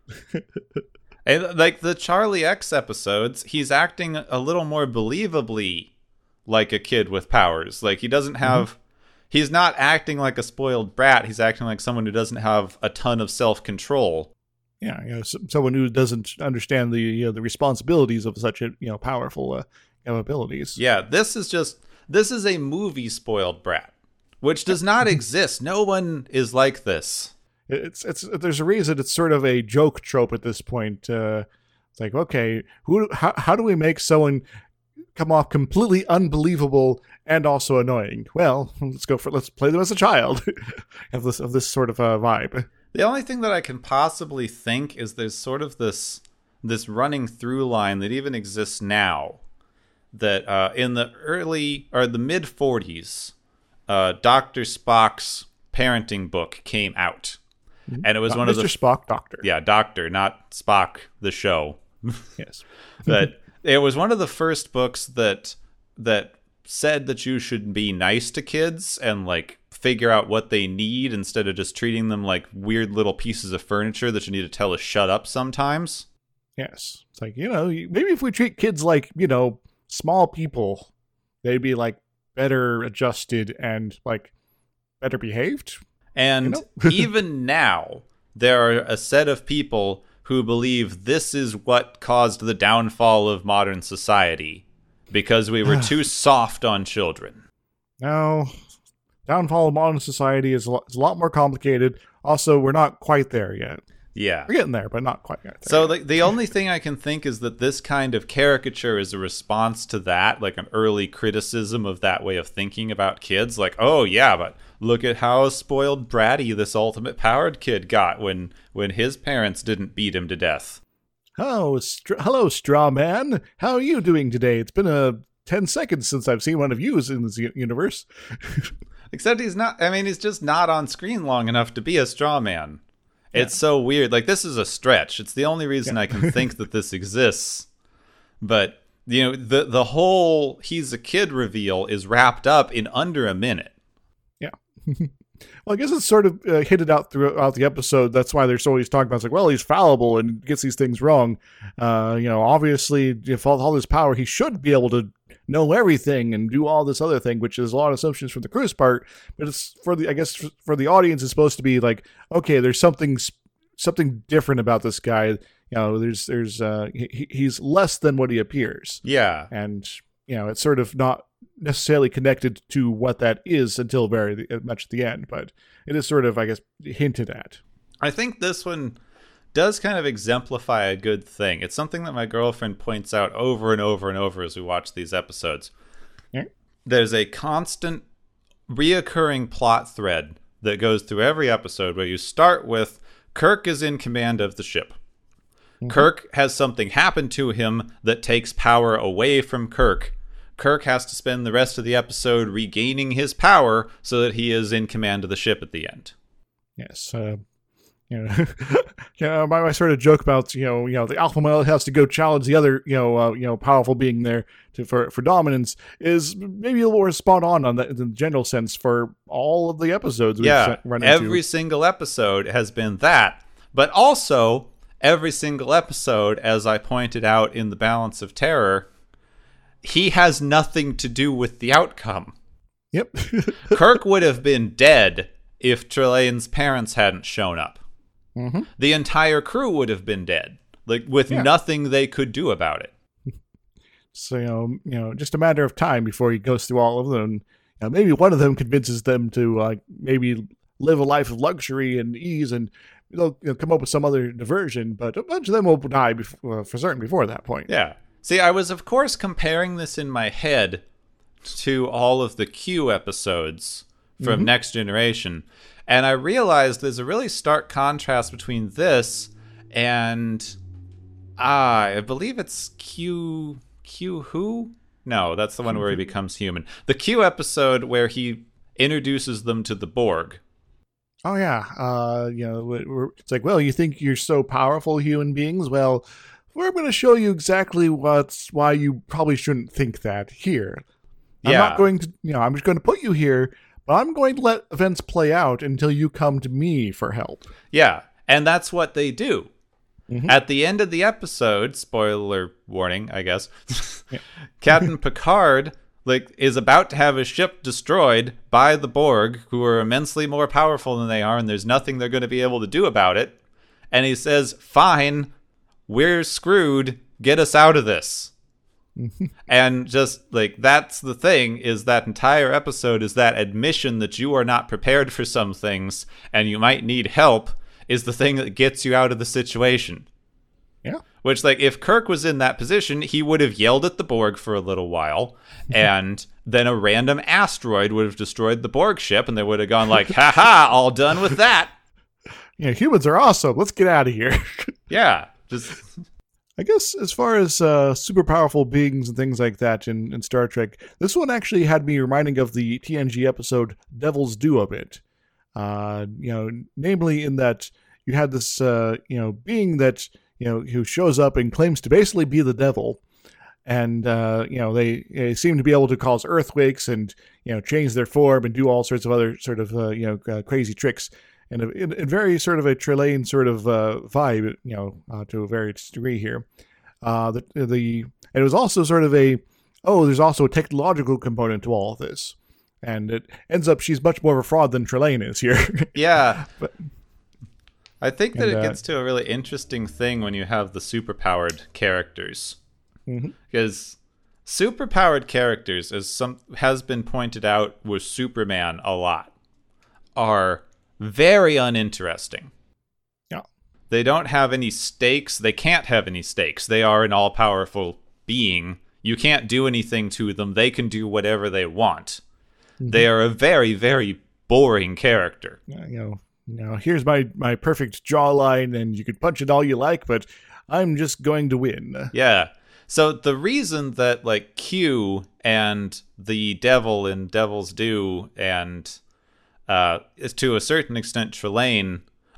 Speaker 2: And like the Charlie X episodes, he's acting a little more believably like a kid with powers. Like he doesn't have... Mm-hmm. He's not acting like a spoiled brat. He's acting like someone who doesn't have a ton of self-control.
Speaker 1: Yeah, you know, someone who doesn't understand the you know, the responsibilities of such you know powerful uh, you know, abilities.
Speaker 2: Yeah, this is just... This is a movie spoiled brat, which does not exist. No one is like this.
Speaker 1: It's it's there's a reason it's sort of a joke trope at this point. Uh, it's like, okay, who how how do we make someone come off completely unbelievable and also annoying? Well, let's go for let's play them as a child of this of this sort of uh, vibe.
Speaker 2: The only thing that I can possibly think is there's sort of this this running through line that even exists now. That uh, in the early or the mid forties, uh, Doctor Spock's parenting book came out, mm-hmm. and it was
Speaker 1: not
Speaker 2: one
Speaker 1: Mister
Speaker 2: of the
Speaker 1: Spock, Doctor.
Speaker 2: Yeah, Doctor, not Spock, the show.
Speaker 1: Yes,
Speaker 2: but it was one of the first books that that said that you should be nice to kids and like figure out what they need instead of just treating them like weird little pieces of furniture that you need to tell to shut up sometimes.
Speaker 1: Yes, it's like you know maybe if we treat kids like you know. small people, they'd be like better adjusted and like better behaved.
Speaker 2: And you know? Even now, there are a set of people who believe this is what caused the downfall of modern society because we were too soft on children.
Speaker 1: No, downfall of modern society is a lot, is a lot more complicated. Also, we're not quite there yet.
Speaker 2: Yeah.
Speaker 1: We're getting there, but not quite yet.
Speaker 2: So the, the only thing I can think is that this kind of caricature is a response to that, like an early criticism of that way of thinking about kids. Like, oh, yeah, but look at how spoiled bratty this ultimate powered kid got when, when his parents didn't beat him to death.
Speaker 1: Oh, str- hello, straw man. How are you doing today? It's been a ten seconds since I've seen one of you in this universe.
Speaker 2: Except he's not, I mean, he's just not on screen long enough to be a straw man. It's yeah. so weird. Like, this is a stretch. It's the only reason yeah. I can think that this exists. But You know, the the whole he's a kid reveal is wrapped up in under a minute.
Speaker 1: Yeah. Well, I guess it's sort of uh, hinted out throughout the episode. That's why there's always talking about, it's like, well, he's fallible and gets these things wrong. Uh, you know, obviously, if all, all this power, he should be able to know everything and do all this other thing, which is a lot of assumptions from the crew's part. But it's for the, I guess, for, for the audience, it's supposed to be like, okay, there's something something different about this guy. You know, there's there's uh, he, he's less than what he appears.
Speaker 2: Yeah,
Speaker 1: and you know, it's sort of not necessarily connected to what that is until very much at the end, but it is sort of, I guess, hinted at.
Speaker 2: I think this one does kind of exemplify a good thing. It's something that my girlfriend points out over and over and over as we watch these episodes.
Speaker 1: Yeah.
Speaker 2: There's a constant reoccurring plot thread that goes through every episode where you start with Kirk is in command of the ship. Mm-hmm. Kirk has something happen to him that takes power away from Kirk. Kirk has to spend the rest of the episode regaining his power so that he is in command of the ship at the end.
Speaker 1: Yes, uh, you know, yeah. My, my sort of joke about you know, you know, the alpha male has to go challenge the other, you know, uh, you know, powerful being there to for, for dominance is maybe a little more spot on on that in the general sense for all of the episodes. We've
Speaker 2: yeah,
Speaker 1: run into.
Speaker 2: Every single episode has been that, but also every single episode, as I pointed out in The Balance of Terror, he has nothing to do with the outcome.
Speaker 1: Yep.
Speaker 2: Kirk would have been dead if Trelane's parents hadn't shown up.
Speaker 1: Mm-hmm.
Speaker 2: The entire crew would have been dead, like with
Speaker 1: yeah.
Speaker 2: nothing they could do about it.
Speaker 1: So, you know, you know, just a matter of time before he goes through all of them. You know, maybe one of them convinces them to like maybe live a life of luxury and ease, and they'll you know, come up with some other diversion. But a bunch of them will die before, uh, for certain before that point.
Speaker 2: Yeah. See, I was, of course, comparing this in my head to all of the Q episodes from mm-hmm. Next Generation. And I realized there's a really stark contrast between this and, ah, I believe it's Q, Q who? No, that's the one where he becomes human. The Q episode where he introduces them to the Borg.
Speaker 1: Oh, yeah. Uh, you know, we're, it's like, well, you think you're so powerful, human beings? Well, we're going to show you exactly what's why you probably shouldn't think that here. I'm
Speaker 2: yeah.
Speaker 1: not going to, you know, I'm just going to put you here, but I'm going to let events play out until you come to me for help.
Speaker 2: Yeah, and that's what they do.
Speaker 1: Mm-hmm.
Speaker 2: At the end of the episode, spoiler warning, I guess,
Speaker 1: yeah.
Speaker 2: Captain Picard like is about to have his ship destroyed by the Borg, who are immensely more powerful than they are, and there's nothing they're going to be able to do about it. And he says, fine, we're screwed, get us out of this. And just like that's the thing, is that entire episode is that admission that you are not prepared for some things and you might need help is the thing that gets you out of the situation.
Speaker 1: Yeah.
Speaker 2: Which, like, if Kirk was in that position, he would have yelled at the Borg for a little while, and then a random asteroid would have destroyed the Borg ship, and they would have gone like, ha ha, all done with that.
Speaker 1: Yeah, humans are awesome. Let's get out of here.
Speaker 2: Yeah. Just
Speaker 1: I guess as far as uh, super powerful beings and things like that in, in Star Trek, this one actually had me reminding of the T N G episode Devil's Due a bit. Uh, you know, namely in that you had this, uh, you know, being that, you know, who shows up and claims to basically be the devil. And, uh, you know, they, they seem to be able to cause earthquakes and, you know, change their form and do all sorts of other sort of, uh, you know, uh, crazy tricks. And in, in very sort of a Trelane sort of uh, vibe, you know, uh, to a various degree here. Uh, the the and it was also sort of a, oh, there's also a technological component to all of this. And it ends up she's much more of a fraud than Trelane is here.
Speaker 2: Yeah.
Speaker 1: But,
Speaker 2: I think that
Speaker 1: and,
Speaker 2: it
Speaker 1: uh,
Speaker 2: gets to a really interesting thing when you have the superpowered characters.
Speaker 1: Mm-hmm.
Speaker 2: Because superpowered characters, as some has been pointed out with Superman a lot, are very uninteresting.
Speaker 1: Yeah.
Speaker 2: They don't have any stakes. They can't have any stakes. They are an all-powerful being. You can't do anything to them. They can do whatever they want. Mm-hmm. They are a very, very boring character.
Speaker 1: Uh, you know, you know, here's my, my perfect jawline, and you can punch it all you like, but I'm just going to win.
Speaker 2: Yeah. So the reason that like Q and the devil in Devil's Due and uh, to a certain extent Trelane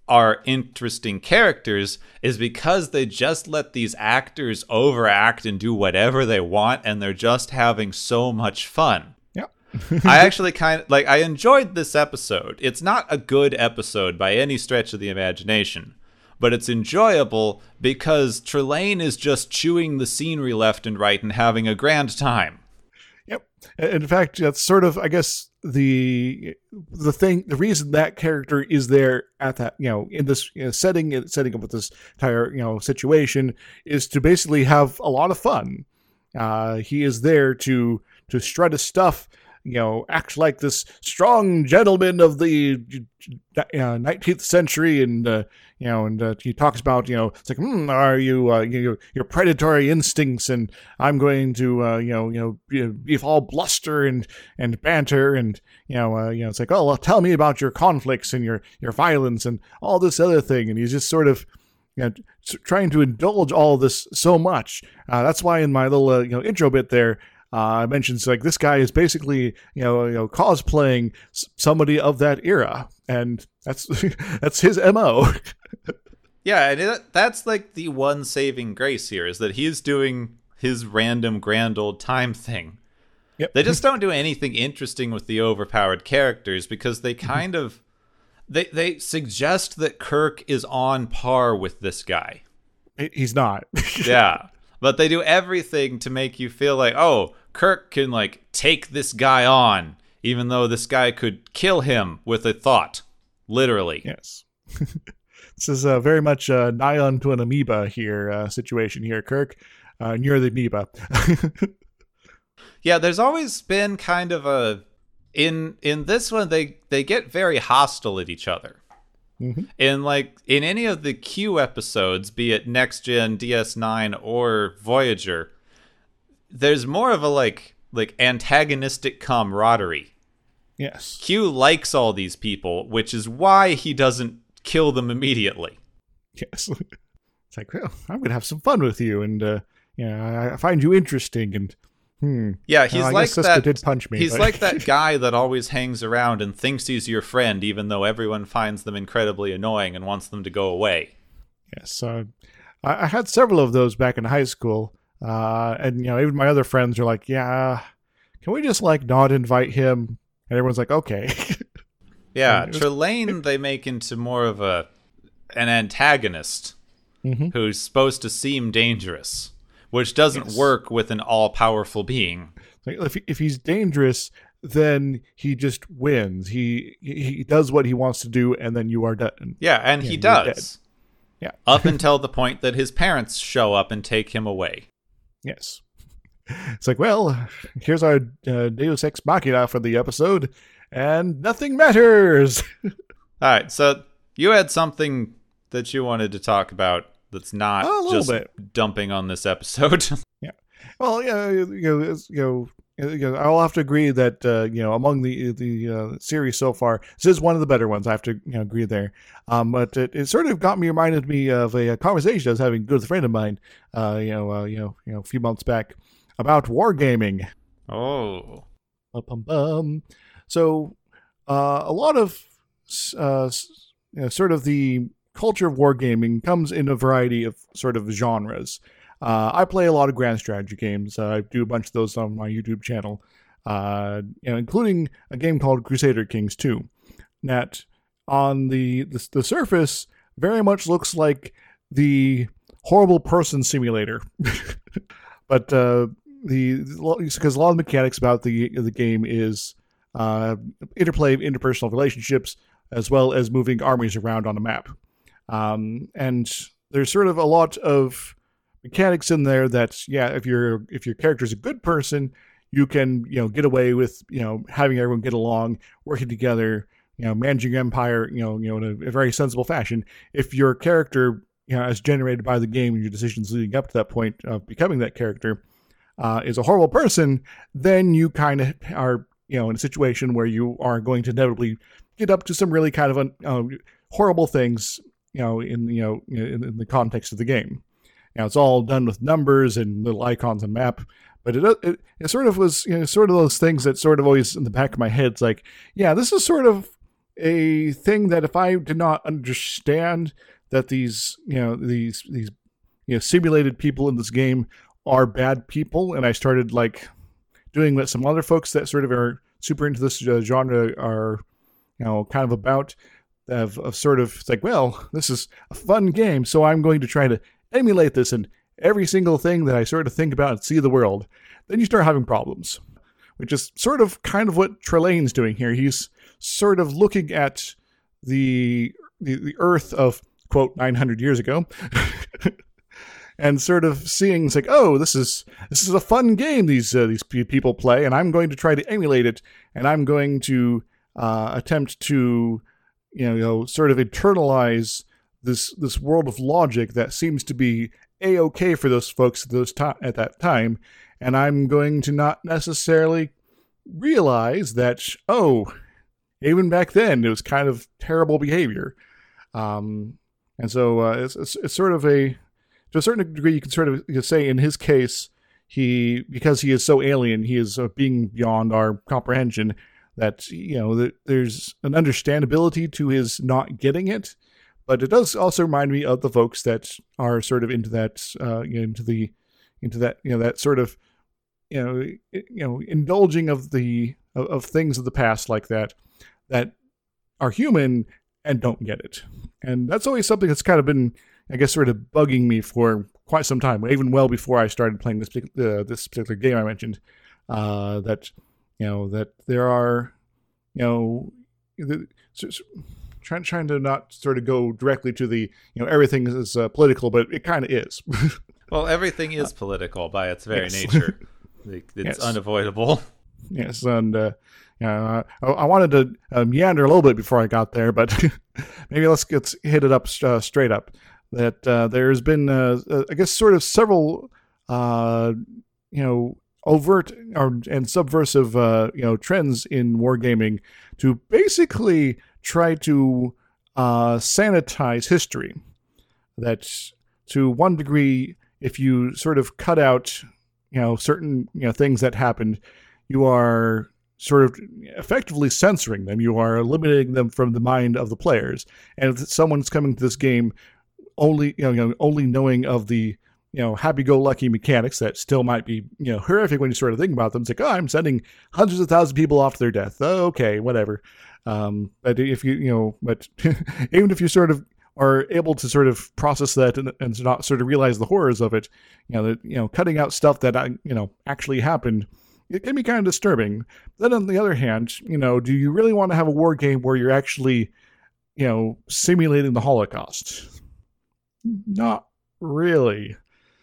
Speaker 2: are interesting characters is because they just let these actors overact and do whatever they want, and they're just having so much fun.
Speaker 1: Yeah.
Speaker 2: I actually kind of like I enjoyed this episode. It's not a good episode by any stretch of the imagination, but it's enjoyable because Trelane is just chewing the scenery left and right and having a grand time.
Speaker 1: Yep. In fact, that's sort of, I guess, the the thing, the reason that character is there at that, you know, in this you know, setting, setting up with this entire, you know, situation is to basically have a lot of fun. Uh, he is there to to strut his stuff, you know, act like this strong gentleman of the uh, nineteenth century, and uh, you know, and uh, he talks about, you know, it's like, hmm, are you, uh, you your predatory instincts, and I'm going to, uh, you know, you know, be, be all bluster and and banter, and you know, uh, you know, it's like, oh, well, tell me about your conflicts and your your violence and all this other thing, and he's just sort of, you know, trying to indulge all of this so much. Uh, that's why in my little, uh, you know, intro bit there, Uh, I mentioned so like this guy is basically you know you know cosplaying somebody of that era, and that's that's his M O.
Speaker 2: Yeah, and it, that's like the one saving grace here is that he's doing his random grand old time thing.
Speaker 1: Yep.
Speaker 2: They just don't do anything interesting with the overpowered characters because they kind of they they suggest that Kirk is on par with this guy.
Speaker 1: He's not.
Speaker 2: Yeah. But they do everything to make you feel like, oh, Kirk can, like, take this guy on, even though this guy could kill him with a thought. Literally.
Speaker 1: Yes. This is uh, very much a nigh unto an amoeba here uh, situation here, Kirk. Uh, and you're the amoeba.
Speaker 2: Yeah, there's always been kind of a... In in this one, they, they get very hostile at each other. Mm-hmm. In like in any of the Q episodes, be it Next Gen, D S nine, or Voyager, there's more of a like like antagonistic camaraderie.
Speaker 1: Yes.
Speaker 2: Q likes all these people, which is why he doesn't kill them immediately.
Speaker 1: Yes. It's like, well, I'm gonna have some fun with you, and uh, you know, I, I find you interesting, and hmm.
Speaker 2: Yeah, he's
Speaker 1: uh,
Speaker 2: like that.
Speaker 1: Did punch me,
Speaker 2: he's
Speaker 1: but...
Speaker 2: like that guy that always hangs around and thinks he's your friend, even though everyone finds them incredibly annoying and wants them to go away.
Speaker 1: Yes, uh, I, I had several of those back in high school, uh, and you know, even my other friends are like, "Yeah, can we just like not invite him?" And everyone's like, "Okay."
Speaker 2: Yeah,
Speaker 1: was...
Speaker 2: Trelane they make into more of a an antagonist mm-hmm. who's supposed to seem dangerous. Which doesn't yes. work with an all-powerful being.
Speaker 1: Like if if he's dangerous, then he just wins. He he does what he wants to do, and then you are done.
Speaker 2: Yeah, and
Speaker 1: yeah,
Speaker 2: he does.
Speaker 1: Yeah,
Speaker 2: up until the point that his parents show up and take him away.
Speaker 1: Yes, it's like, well, here's our uh, Deus Ex Machina for the episode, and nothing matters.
Speaker 2: All right, so you had something that you wanted to talk about. That's not
Speaker 1: oh,
Speaker 2: just
Speaker 1: bit.
Speaker 2: dumping on this episode.
Speaker 1: Yeah. Well, yeah, you know, you know, you know, I'll have to agree that uh, you know, among the the uh, series so far, this is one of the better ones. I have to you know, agree there. Um, but it, it sort of got me reminded me of a, a conversation I was having with a friend of mine. Uh, you know, uh, you know, you know, a few months back about wargaming.
Speaker 2: Oh.
Speaker 1: Bum, bum. So, uh, a lot of uh, you know, sort of the culture of wargaming comes in a variety of sort of genres. Uh, I play a lot of grand strategy games. Uh, I do a bunch of those on my YouTube channel, uh, you know, including a game called Crusader Kings two. That on the, the the surface very much looks like the horrible person simulator, but uh, the because a lot of the mechanics about the the game is uh, interplay of interpersonal relationships as well as moving armies around on a map. Um, and there's sort of a lot of mechanics in there that, yeah, if your if your character's a good person, you can, you know, get away with, you know, having everyone get along, working together, you know, managing your empire, you know, you know, in a, a very sensible fashion. If your character, you know, as generated by the game and your decisions leading up to that point of becoming that character, uh, is a horrible person, then you kind of are, you know, in a situation where you are going to inevitably get up to some really kind of un, uh, horrible things, you know, in you know in, in the context of the game. Now it's all done with numbers and little icons on map, but it, it it sort of was, you know, sort of those things that sort of always in the back of my head. It's like, yeah, this is sort of a thing that if I did not understand that these, you know, these these you know simulated people in this game are bad people, and I started like doing what some other folks that sort of are super into this uh, genre are, you know, kind of about, of, of sort of it's like, well, this is a fun game, so I'm going to try to emulate this in every single thing that I sort of think about and see the world. Then you start having problems, which is sort of kind of what Trelane's doing here. He's sort of looking at the the, the Earth of, quote, nine hundred years ago, and sort of seeing, it's like, oh, this is this is a fun game these uh, these people play, and I'm going to try to emulate it, and I'm going to uh, attempt to, you know, you know, sort of internalize this this world of logic that seems to be a-okay for those folks at those to- at that time, and I'm going to not necessarily realize that, oh, even back then it was kind of terrible behavior. Um, and so uh, it's, it's it's sort of a, to a certain degree, you can sort of you can say in his case, he, because he is so alien, he is a being beyond our comprehension, that, you know, that there's an understandability to his not getting it. But it does also remind me of the folks that are sort of into that, uh, you know, into the, into that, you know, that sort of, you know, you know, indulging of the of, of things of the past like that, that are human and don't get it. And that's always something that's kind of been, I guess, sort of bugging me for quite some time, even well before I started playing this uh, this particular game I mentioned. Uh, that, you know, that there are, you know, the, so, so, Trying, trying to not sort of go directly to the, you know, everything is uh, political, but it kind of is.
Speaker 2: Well, everything is political by its very
Speaker 1: yes.
Speaker 2: nature. It's yes. unavoidable.
Speaker 1: Yes, and uh, yeah, I, I wanted to uh, meander a little bit before I got there, but maybe let's, let's hit it up uh, straight up. That uh, there's been, uh, uh, I guess, sort of several, uh, you know, overt or and subversive, uh, you know, trends in wargaming to basically try to uh, sanitize history. That, to one degree, if you sort of cut out, you know, certain, you know, things that happened, you are sort of effectively censoring them. You are eliminating them from the mind of the players. And if someone's coming to this game only, you know, you know only knowing of the, you know, happy-go-lucky mechanics that still might be, you know, horrific when you sort of think about them. It's like, oh, I'm sending hundreds of thousands of people off to their death. Oh, okay, whatever. Um, but if you, you know, but even if you sort of are able to sort of process that and, and not sort of realize the horrors of it, you know, that, you know, cutting out stuff that, you know, actually happened, it can be kind of disturbing. Then on the other hand, you know, do you really want to have a war game where you're actually, you know, simulating the Holocaust? Not really.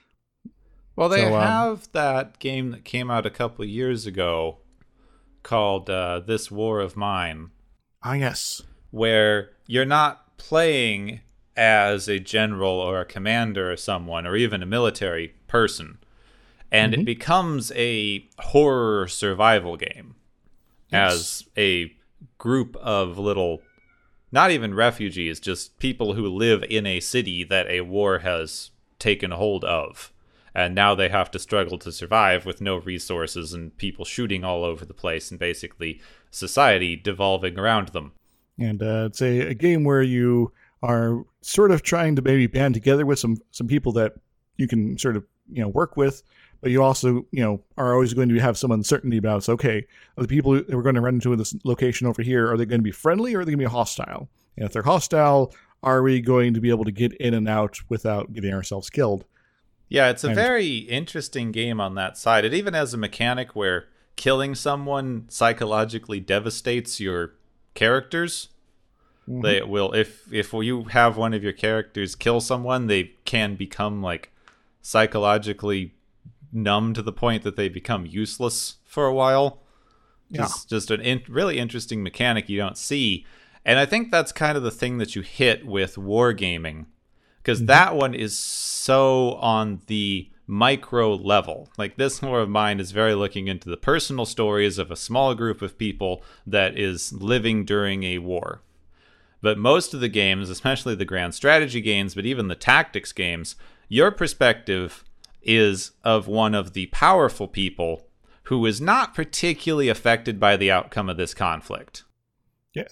Speaker 2: Well, they
Speaker 1: so, um,
Speaker 2: have that game that came out a couple of years ago called uh, This War of Mine.
Speaker 1: Ah, yes.
Speaker 2: Where you're not playing as a general or a commander or someone, or even a military person. And mm-hmm. it becomes a horror survival game. Yes. As a group of little, not even refugees, just people who live in a city that a war has taken hold of. And now they have to struggle to survive with no resources and people shooting all over the place, and basically society devolving around them.
Speaker 1: And uh, it's a, a game where you are sort of trying to maybe band together with some, some people that you can sort of, you know, work with, but you also, you know, are always going to have some uncertainty about, it's okay, are the people that we're going to run into in this location over here, are they going to be friendly or are they going to be hostile? And if they're hostile, are we going to be able to get in and out without getting ourselves killed?
Speaker 2: Yeah, it's a very interesting game on that side. It even has a mechanic where killing someone psychologically devastates your characters. Mm-hmm. They will, if if you have one of your characters kill someone, they can become like psychologically numb to the point that they become useless for a while.
Speaker 1: Yeah.
Speaker 2: Just, just an in, really interesting mechanic you don't see. And I think that's kind of the thing that you hit with wargaming. Because mm-hmm. that one is so on the micro level. Like, this War of Mine is very looking into the personal stories of a small group of people that is living during a war. But most of the games, especially the grand strategy games, but even the tactics games, your perspective is of one of the powerful people who is not particularly affected by the outcome of this conflict.
Speaker 1: Yes.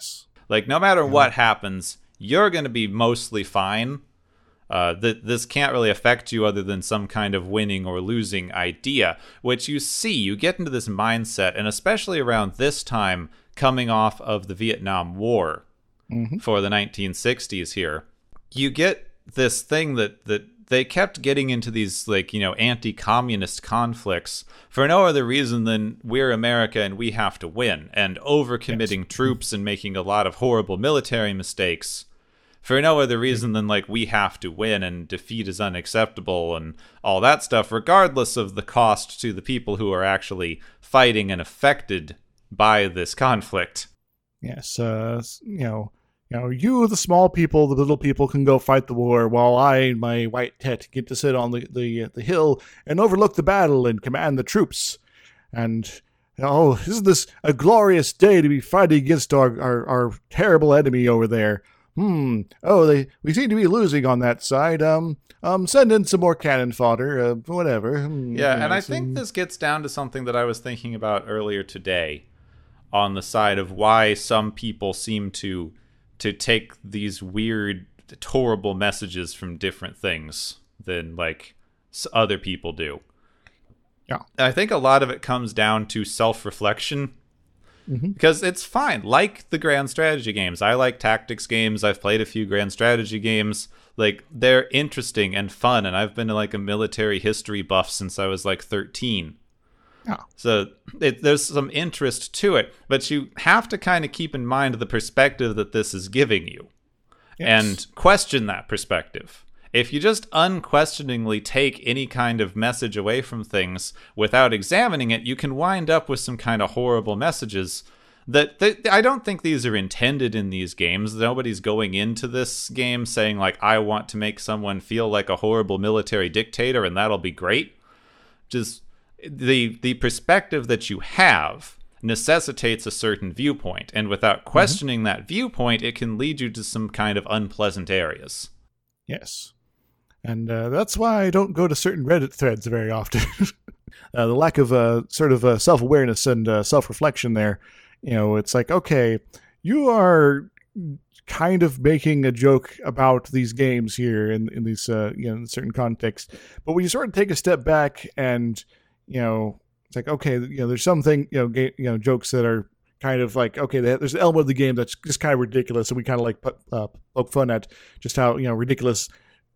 Speaker 2: Like, no matter what happens, you're going to be mostly fine. Uh, th- this can't really affect you other than some kind of winning or losing idea, which you see. You get into this mindset, and especially around this time, coming off of the Vietnam War mm-hmm. for the nineteen sixties here, you get this thing that, that they kept getting into these, like, you know, anti-communist conflicts for no other reason than we're America and we have to win, and overcommitting yes. troops and making a lot of horrible military mistakes for no other reason than, like, we have to win and defeat is unacceptable and all that stuff, regardless of the cost to the people who are actually fighting and affected by this conflict.
Speaker 1: Yes, uh, you know, you know, you, the small people, the little people, can go fight the war, while I and my white tet get to sit on the, the, the hill and overlook the battle and command the troops. And, oh, isn't this a glorious day to be fighting against our, our, our terrible enemy over there? Hmm. Oh, they we seem to be losing on that side. Um. Um. Send in some more cannon fodder. Uh, whatever. Hmm,
Speaker 2: yeah,
Speaker 1: yes,
Speaker 2: and I think this gets down to something that I was thinking about earlier today, on the side of why some people seem to to take these weird, horrible messages from different things than like other people do.
Speaker 1: Yeah,
Speaker 2: I think a lot of it comes down to self-reflection. Mm-hmm. Because it's fine. Like the grand strategy games. I like tactics games. I've played a few grand strategy games. Like, they're interesting and fun. And I've been like a military history buff since I was like thirteen.
Speaker 1: Oh.
Speaker 2: So it, there's some interest to it. But you have to kind of keep in mind the perspective that this is giving you. Yes. And question that perspective. If you just unquestioningly take any kind of message away from things without examining it, you can wind up with some kind of horrible messages that, that I don't think these are intended in these games. Nobody's going into this game saying, like, I want to make someone feel like a horrible military dictator and that'll be great. Just the the perspective that you have necessitates a certain viewpoint, and without questioning mm-hmm. that viewpoint, it can lead you to some kind of unpleasant areas.
Speaker 1: Yes. And uh, that's why I don't go to certain Reddit threads very often. uh, the lack of uh, sort of uh, self-awareness and uh, self-reflection there. You know, it's like, okay, you are kind of making a joke about these games here in, in these, uh, you know, in certain contexts. But when you sort of take a step back and, you know, it's like, okay, you know, there's something, you know, ga- you know, jokes that are kind of like, okay, there's an element of the game that's just kind of ridiculous, and we kind of like uh, poke fun at just how, you know, ridiculous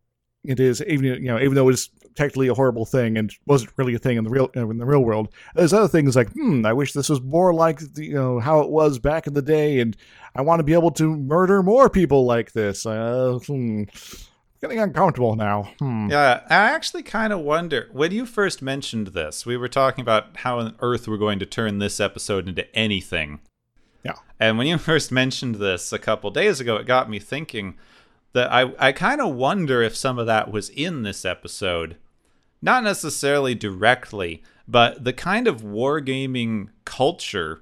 Speaker 1: it is, even you know, even though it's technically a horrible thing and wasn't really a thing in the real in the real world. There's other things like, hmm, I wish this was more like the, you know, how it was back in the day, and I want to be able to murder more people like this. Uh, hmm, getting uncomfortable now. Hmm.
Speaker 2: Yeah, I actually kind of wonder, when you first mentioned this, we were talking about how on earth we're going to turn this episode into anything.
Speaker 1: Yeah,
Speaker 2: and when you first mentioned this a couple days ago, it got me thinking that I, I kind of wonder if some of that was in this episode. Not necessarily directly, but the kind of wargaming culture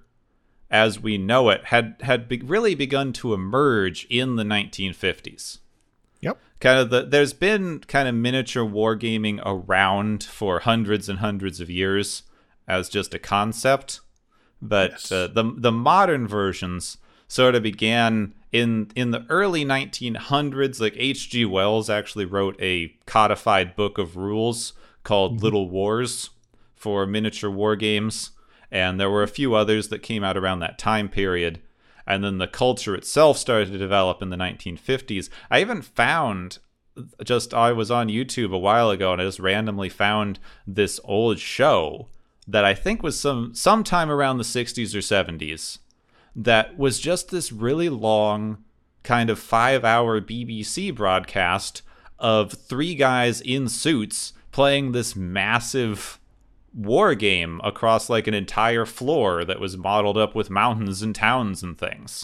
Speaker 2: as we know it had, had be- really begun to emerge in the nineteen fifties.
Speaker 1: Yep.
Speaker 2: Kind of the, there's been kind of miniature wargaming around for hundreds and hundreds of years as just a concept. But yes. uh, the the modern versions sort of began in in the early nineteen hundreds. Like H G Wells actually wrote a codified book of rules called mm-hmm. Little Wars for miniature war games, and there were a few others that came out around that time period. And then the culture itself started to develop in the nineteen fifties. I even found, just I was on YouTube a while ago, and I just randomly found this old show that I think was some sometime around the sixties or seventies. That was just this really long, kind of five-hour B B C broadcast of three guys in suits playing this massive war game across like an entire floor that was modeled up with mountains and towns and things.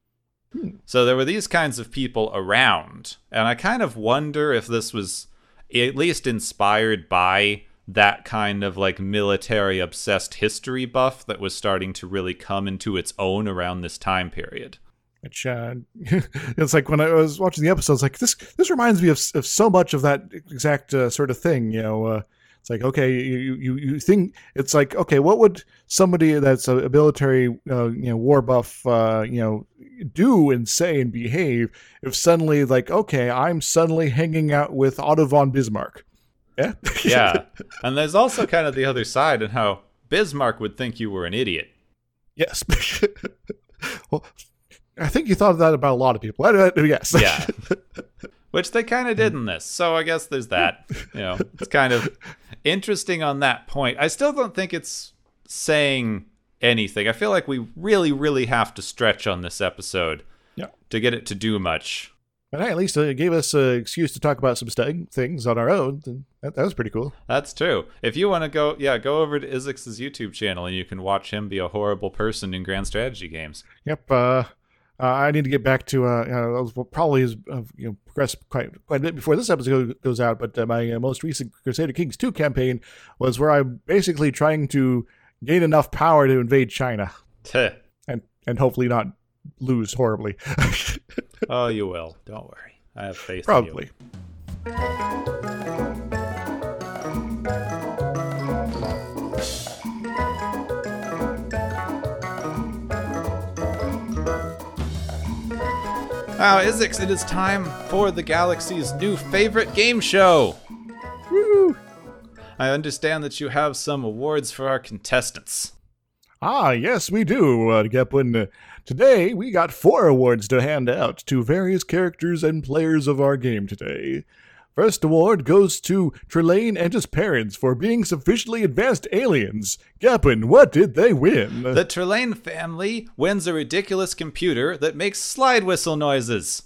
Speaker 2: Hmm. So there were these kinds of people around, and I kind of wonder if this was at least inspired by that kind of like military obsessed history buff that was starting to really come into its own around this time period.
Speaker 1: Which uh, it's like when I was watching the episodes, like this this reminds me of, of so much of that exact uh, sort of thing, you know, uh, It's like, okay, you you you think it's like, okay, what would somebody that's a, a military uh, you know war buff uh, you know do and say and behave if suddenly like, okay, I'm suddenly hanging out with Otto von Bismarck. Yeah.
Speaker 2: Yeah. And there's also kind of the other side and how Bismarck would think you were an idiot.
Speaker 1: Yes. Well, I think you thought that about a lot of people. Yes.
Speaker 2: Yeah. Which they kind of did in this. So I guess there's that. You know, it's kind of interesting on that point. I still don't think it's saying anything. I feel like we really, really have to stretch on this episode
Speaker 1: yeah.
Speaker 2: to get it to do much.
Speaker 1: But hey, at least it gave us an excuse to talk about some st- things on our own. That, that was pretty cool.
Speaker 2: That's true. If you want to go, yeah, go over to Izix's YouTube channel and you can watch him be a horrible person in grand strategy games.
Speaker 1: Yep. Uh, uh, I need to get back to, uh, uh well, probably has uh, you know, progressed quite, quite a bit before this episode goes out, but uh, my uh, most recent Crusader Kings two campaign was where I'm basically trying to gain enough power to invade China. and and hopefully not lose horribly.
Speaker 2: Oh, you will. Don't worry. I have faith
Speaker 1: Probably.
Speaker 2: in you. Now, Izix, it is time for the Galaxy's new favorite game show.
Speaker 1: Woo!
Speaker 2: I understand that you have some awards for our contestants.
Speaker 1: Ah, yes, we do, uh, Gepwin. Uh, today, we got four awards to hand out to various characters and players of our game today. First award goes to Trelane and his parents for being sufficiently advanced aliens. Gepwin, what did they win?
Speaker 2: The Trelane family wins a ridiculous computer that makes slide whistle noises.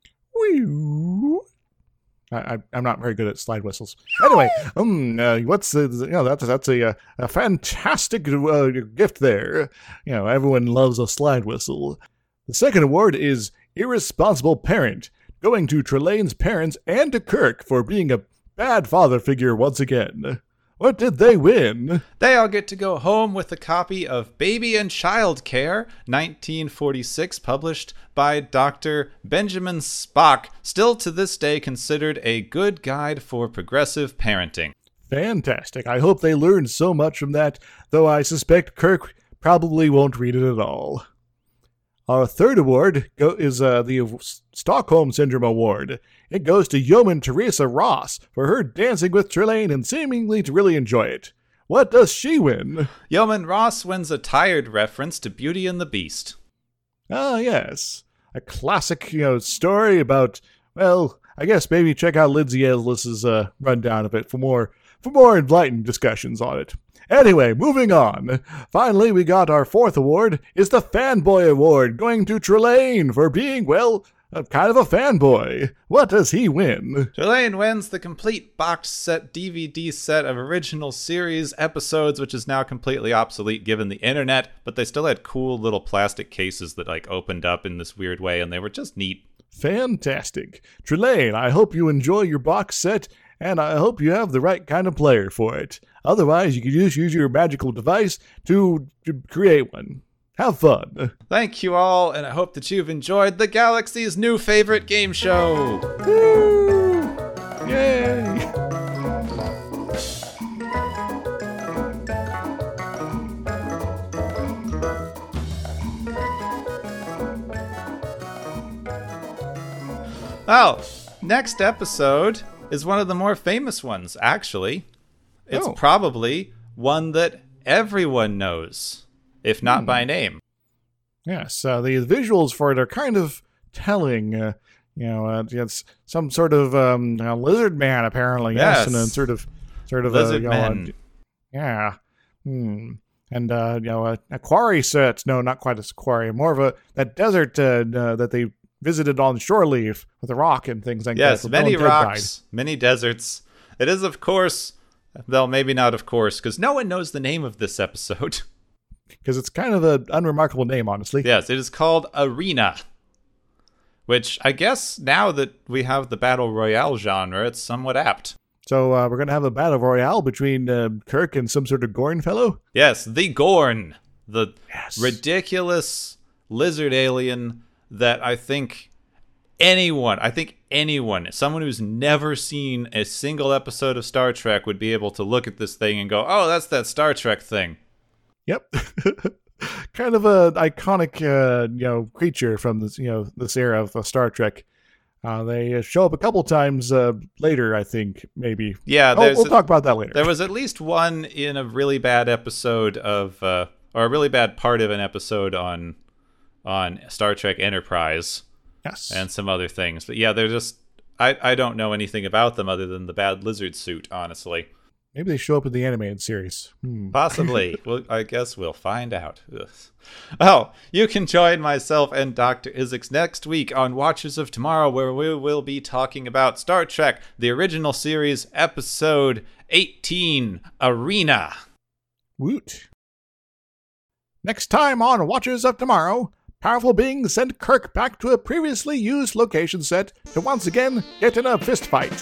Speaker 1: Whew. I, I, I'm not very good at slide whistles. Anyway, um, uh, what's the, you know, that's, that's a, a fantastic uh, gift there. You know, everyone loves a slide whistle. The second award is Irresponsible Parent, going to Trelane's parents and to Kirk for being a bad father figure once again. What did they win?
Speaker 2: They all get to go home with a copy of Baby and Child Care, nineteen forty-six, published by Doctor Benjamin Spock, still to this day considered a good guide for progressive parenting.
Speaker 1: Fantastic. I hope they learned so much from that, though I suspect Kirk probably won't read it at all. Our third award go- is uh, the Stockholm Syndrome Award. It goes to Yeoman Teresa Ross for her dancing with Trelane and seemingly to really enjoy it. What does she win?
Speaker 2: Yeoman Ross wins a tired reference to Beauty and the Beast.
Speaker 1: Ah, yes. A classic, you know, story about, well, I guess maybe check out Lindsay Ellis's uh, rundown of it for more, for more enlightened discussions on it. Anyway, moving on. Finally, we got our fourth award, is the Fanboy Award, going to Trelane for being, well, a kind of a fanboy. What does he win?
Speaker 2: Trelane wins the complete box set D V D set of original series episodes, which is now completely obsolete given the internet, but they still had cool little plastic cases that like opened up in this weird way, and they were just neat.
Speaker 1: Fantastic. Trelane, I hope you enjoy your box set, and I hope you have the right kind of player for it. Otherwise, you could just use your magical device to, to create one. Have fun.
Speaker 2: Thank you all, and I hope that you've enjoyed the Galaxy's new favorite game show.
Speaker 1: Woo! Yay!
Speaker 2: Oh, next episode is one of the more famous ones, actually. It's
Speaker 1: Oh.
Speaker 2: probably one that everyone knows, if not
Speaker 1: Hmm.
Speaker 2: by name.
Speaker 1: Yes, uh, the visuals for it are kind of telling. Uh, you know, uh, it's some sort of um, uh, lizard man, apparently. Yes,
Speaker 2: Yes.
Speaker 1: and then sort of, sort of
Speaker 2: Lizard
Speaker 1: uh, you know,
Speaker 2: men.
Speaker 1: uh, yeah. Hmm. And uh, you know, a, a quarry set. No, not quite a quarry. More of a that desert uh, uh, that they visited on shore leave with a rock and things like
Speaker 2: Yes,
Speaker 1: that. where
Speaker 2: many
Speaker 1: Bill and Ted
Speaker 2: rocks, many deserts. It is, of course, well, maybe not of course, because no one knows the name of this episode.
Speaker 1: because it's kind of an unremarkable name, honestly.
Speaker 2: Yes, it is called Arena, which I guess now that we have the Battle Royale genre, it's somewhat apt.
Speaker 1: So uh, we're gonna have a battle royale between uh, Kirk and some sort of Gorn fellow.
Speaker 2: Yes, the Gorn, the
Speaker 1: Yes.
Speaker 2: ridiculous lizard alien that I think anyone, I think anyone, someone who's never seen a single episode of Star Trek would be able to look at this thing and go, oh, that's that Star Trek thing.
Speaker 1: Yep. Kind of a iconic, uh, you know, creature from this, you know, this era of uh, Star Trek. Uh, they show up a couple times uh, later, I think, maybe.
Speaker 2: Yeah,
Speaker 1: oh, we'll a, talk about that later.
Speaker 2: There was at least one in a really bad episode of, uh, or a really bad part of an episode on, on Star Trek Enterprise.
Speaker 1: Yes,
Speaker 2: and some other things. But yeah, they're just, I, I don't know anything about them other than the bad lizard suit, honestly.
Speaker 1: Maybe they show up in the animated series. Hmm.
Speaker 2: Possibly. Well, I guess we'll find out. Ugh. Oh, you can join myself and Doctor Isix next week on Watchers of Tomorrow, where we will be talking about Star Trek, the original series, episode eighteen, Arena.
Speaker 1: Woot. Next time on Watchers of Tomorrow, powerful beings send Kirk back to a previously used location set to once again get in a fistfight.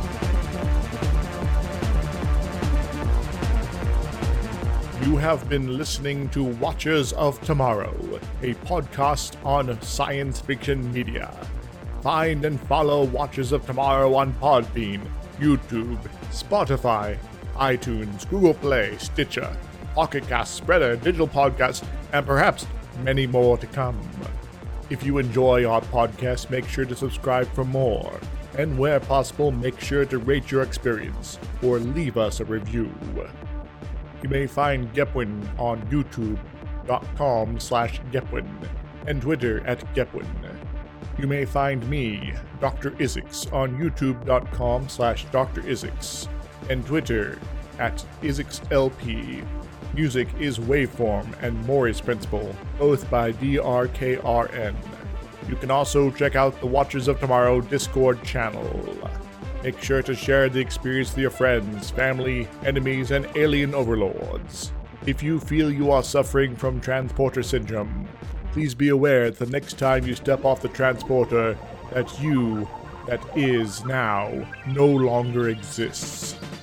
Speaker 1: You have been listening to Watchers of Tomorrow, a podcast on science fiction media. Find and follow Watchers of Tomorrow on Podbean, YouTube, Spotify, iTunes, Google Play, Stitcher, Pocket Cast, Spreader, Digital Podcast, and perhaps many more to come. If you enjoy our podcast, make sure to subscribe for more. And where possible, make sure to rate your experience or leave us a review. You may find Gepwin on youtube.com slash Gepwin and Twitter at Gepwin. You may find me, Doctor Isix, on youtube.com slash Doctor Isix and Twitter at IsixLP. Music is Waveform and Maury's Principle, both by D R K R N. You can also check out the Watchers of Tomorrow Discord channel. Make sure to share the experience with your friends, family, enemies, and alien overlords. If you feel you are suffering from transporter syndrome, please be aware that the next time you step off the transporter, that you, that is now, no longer exists.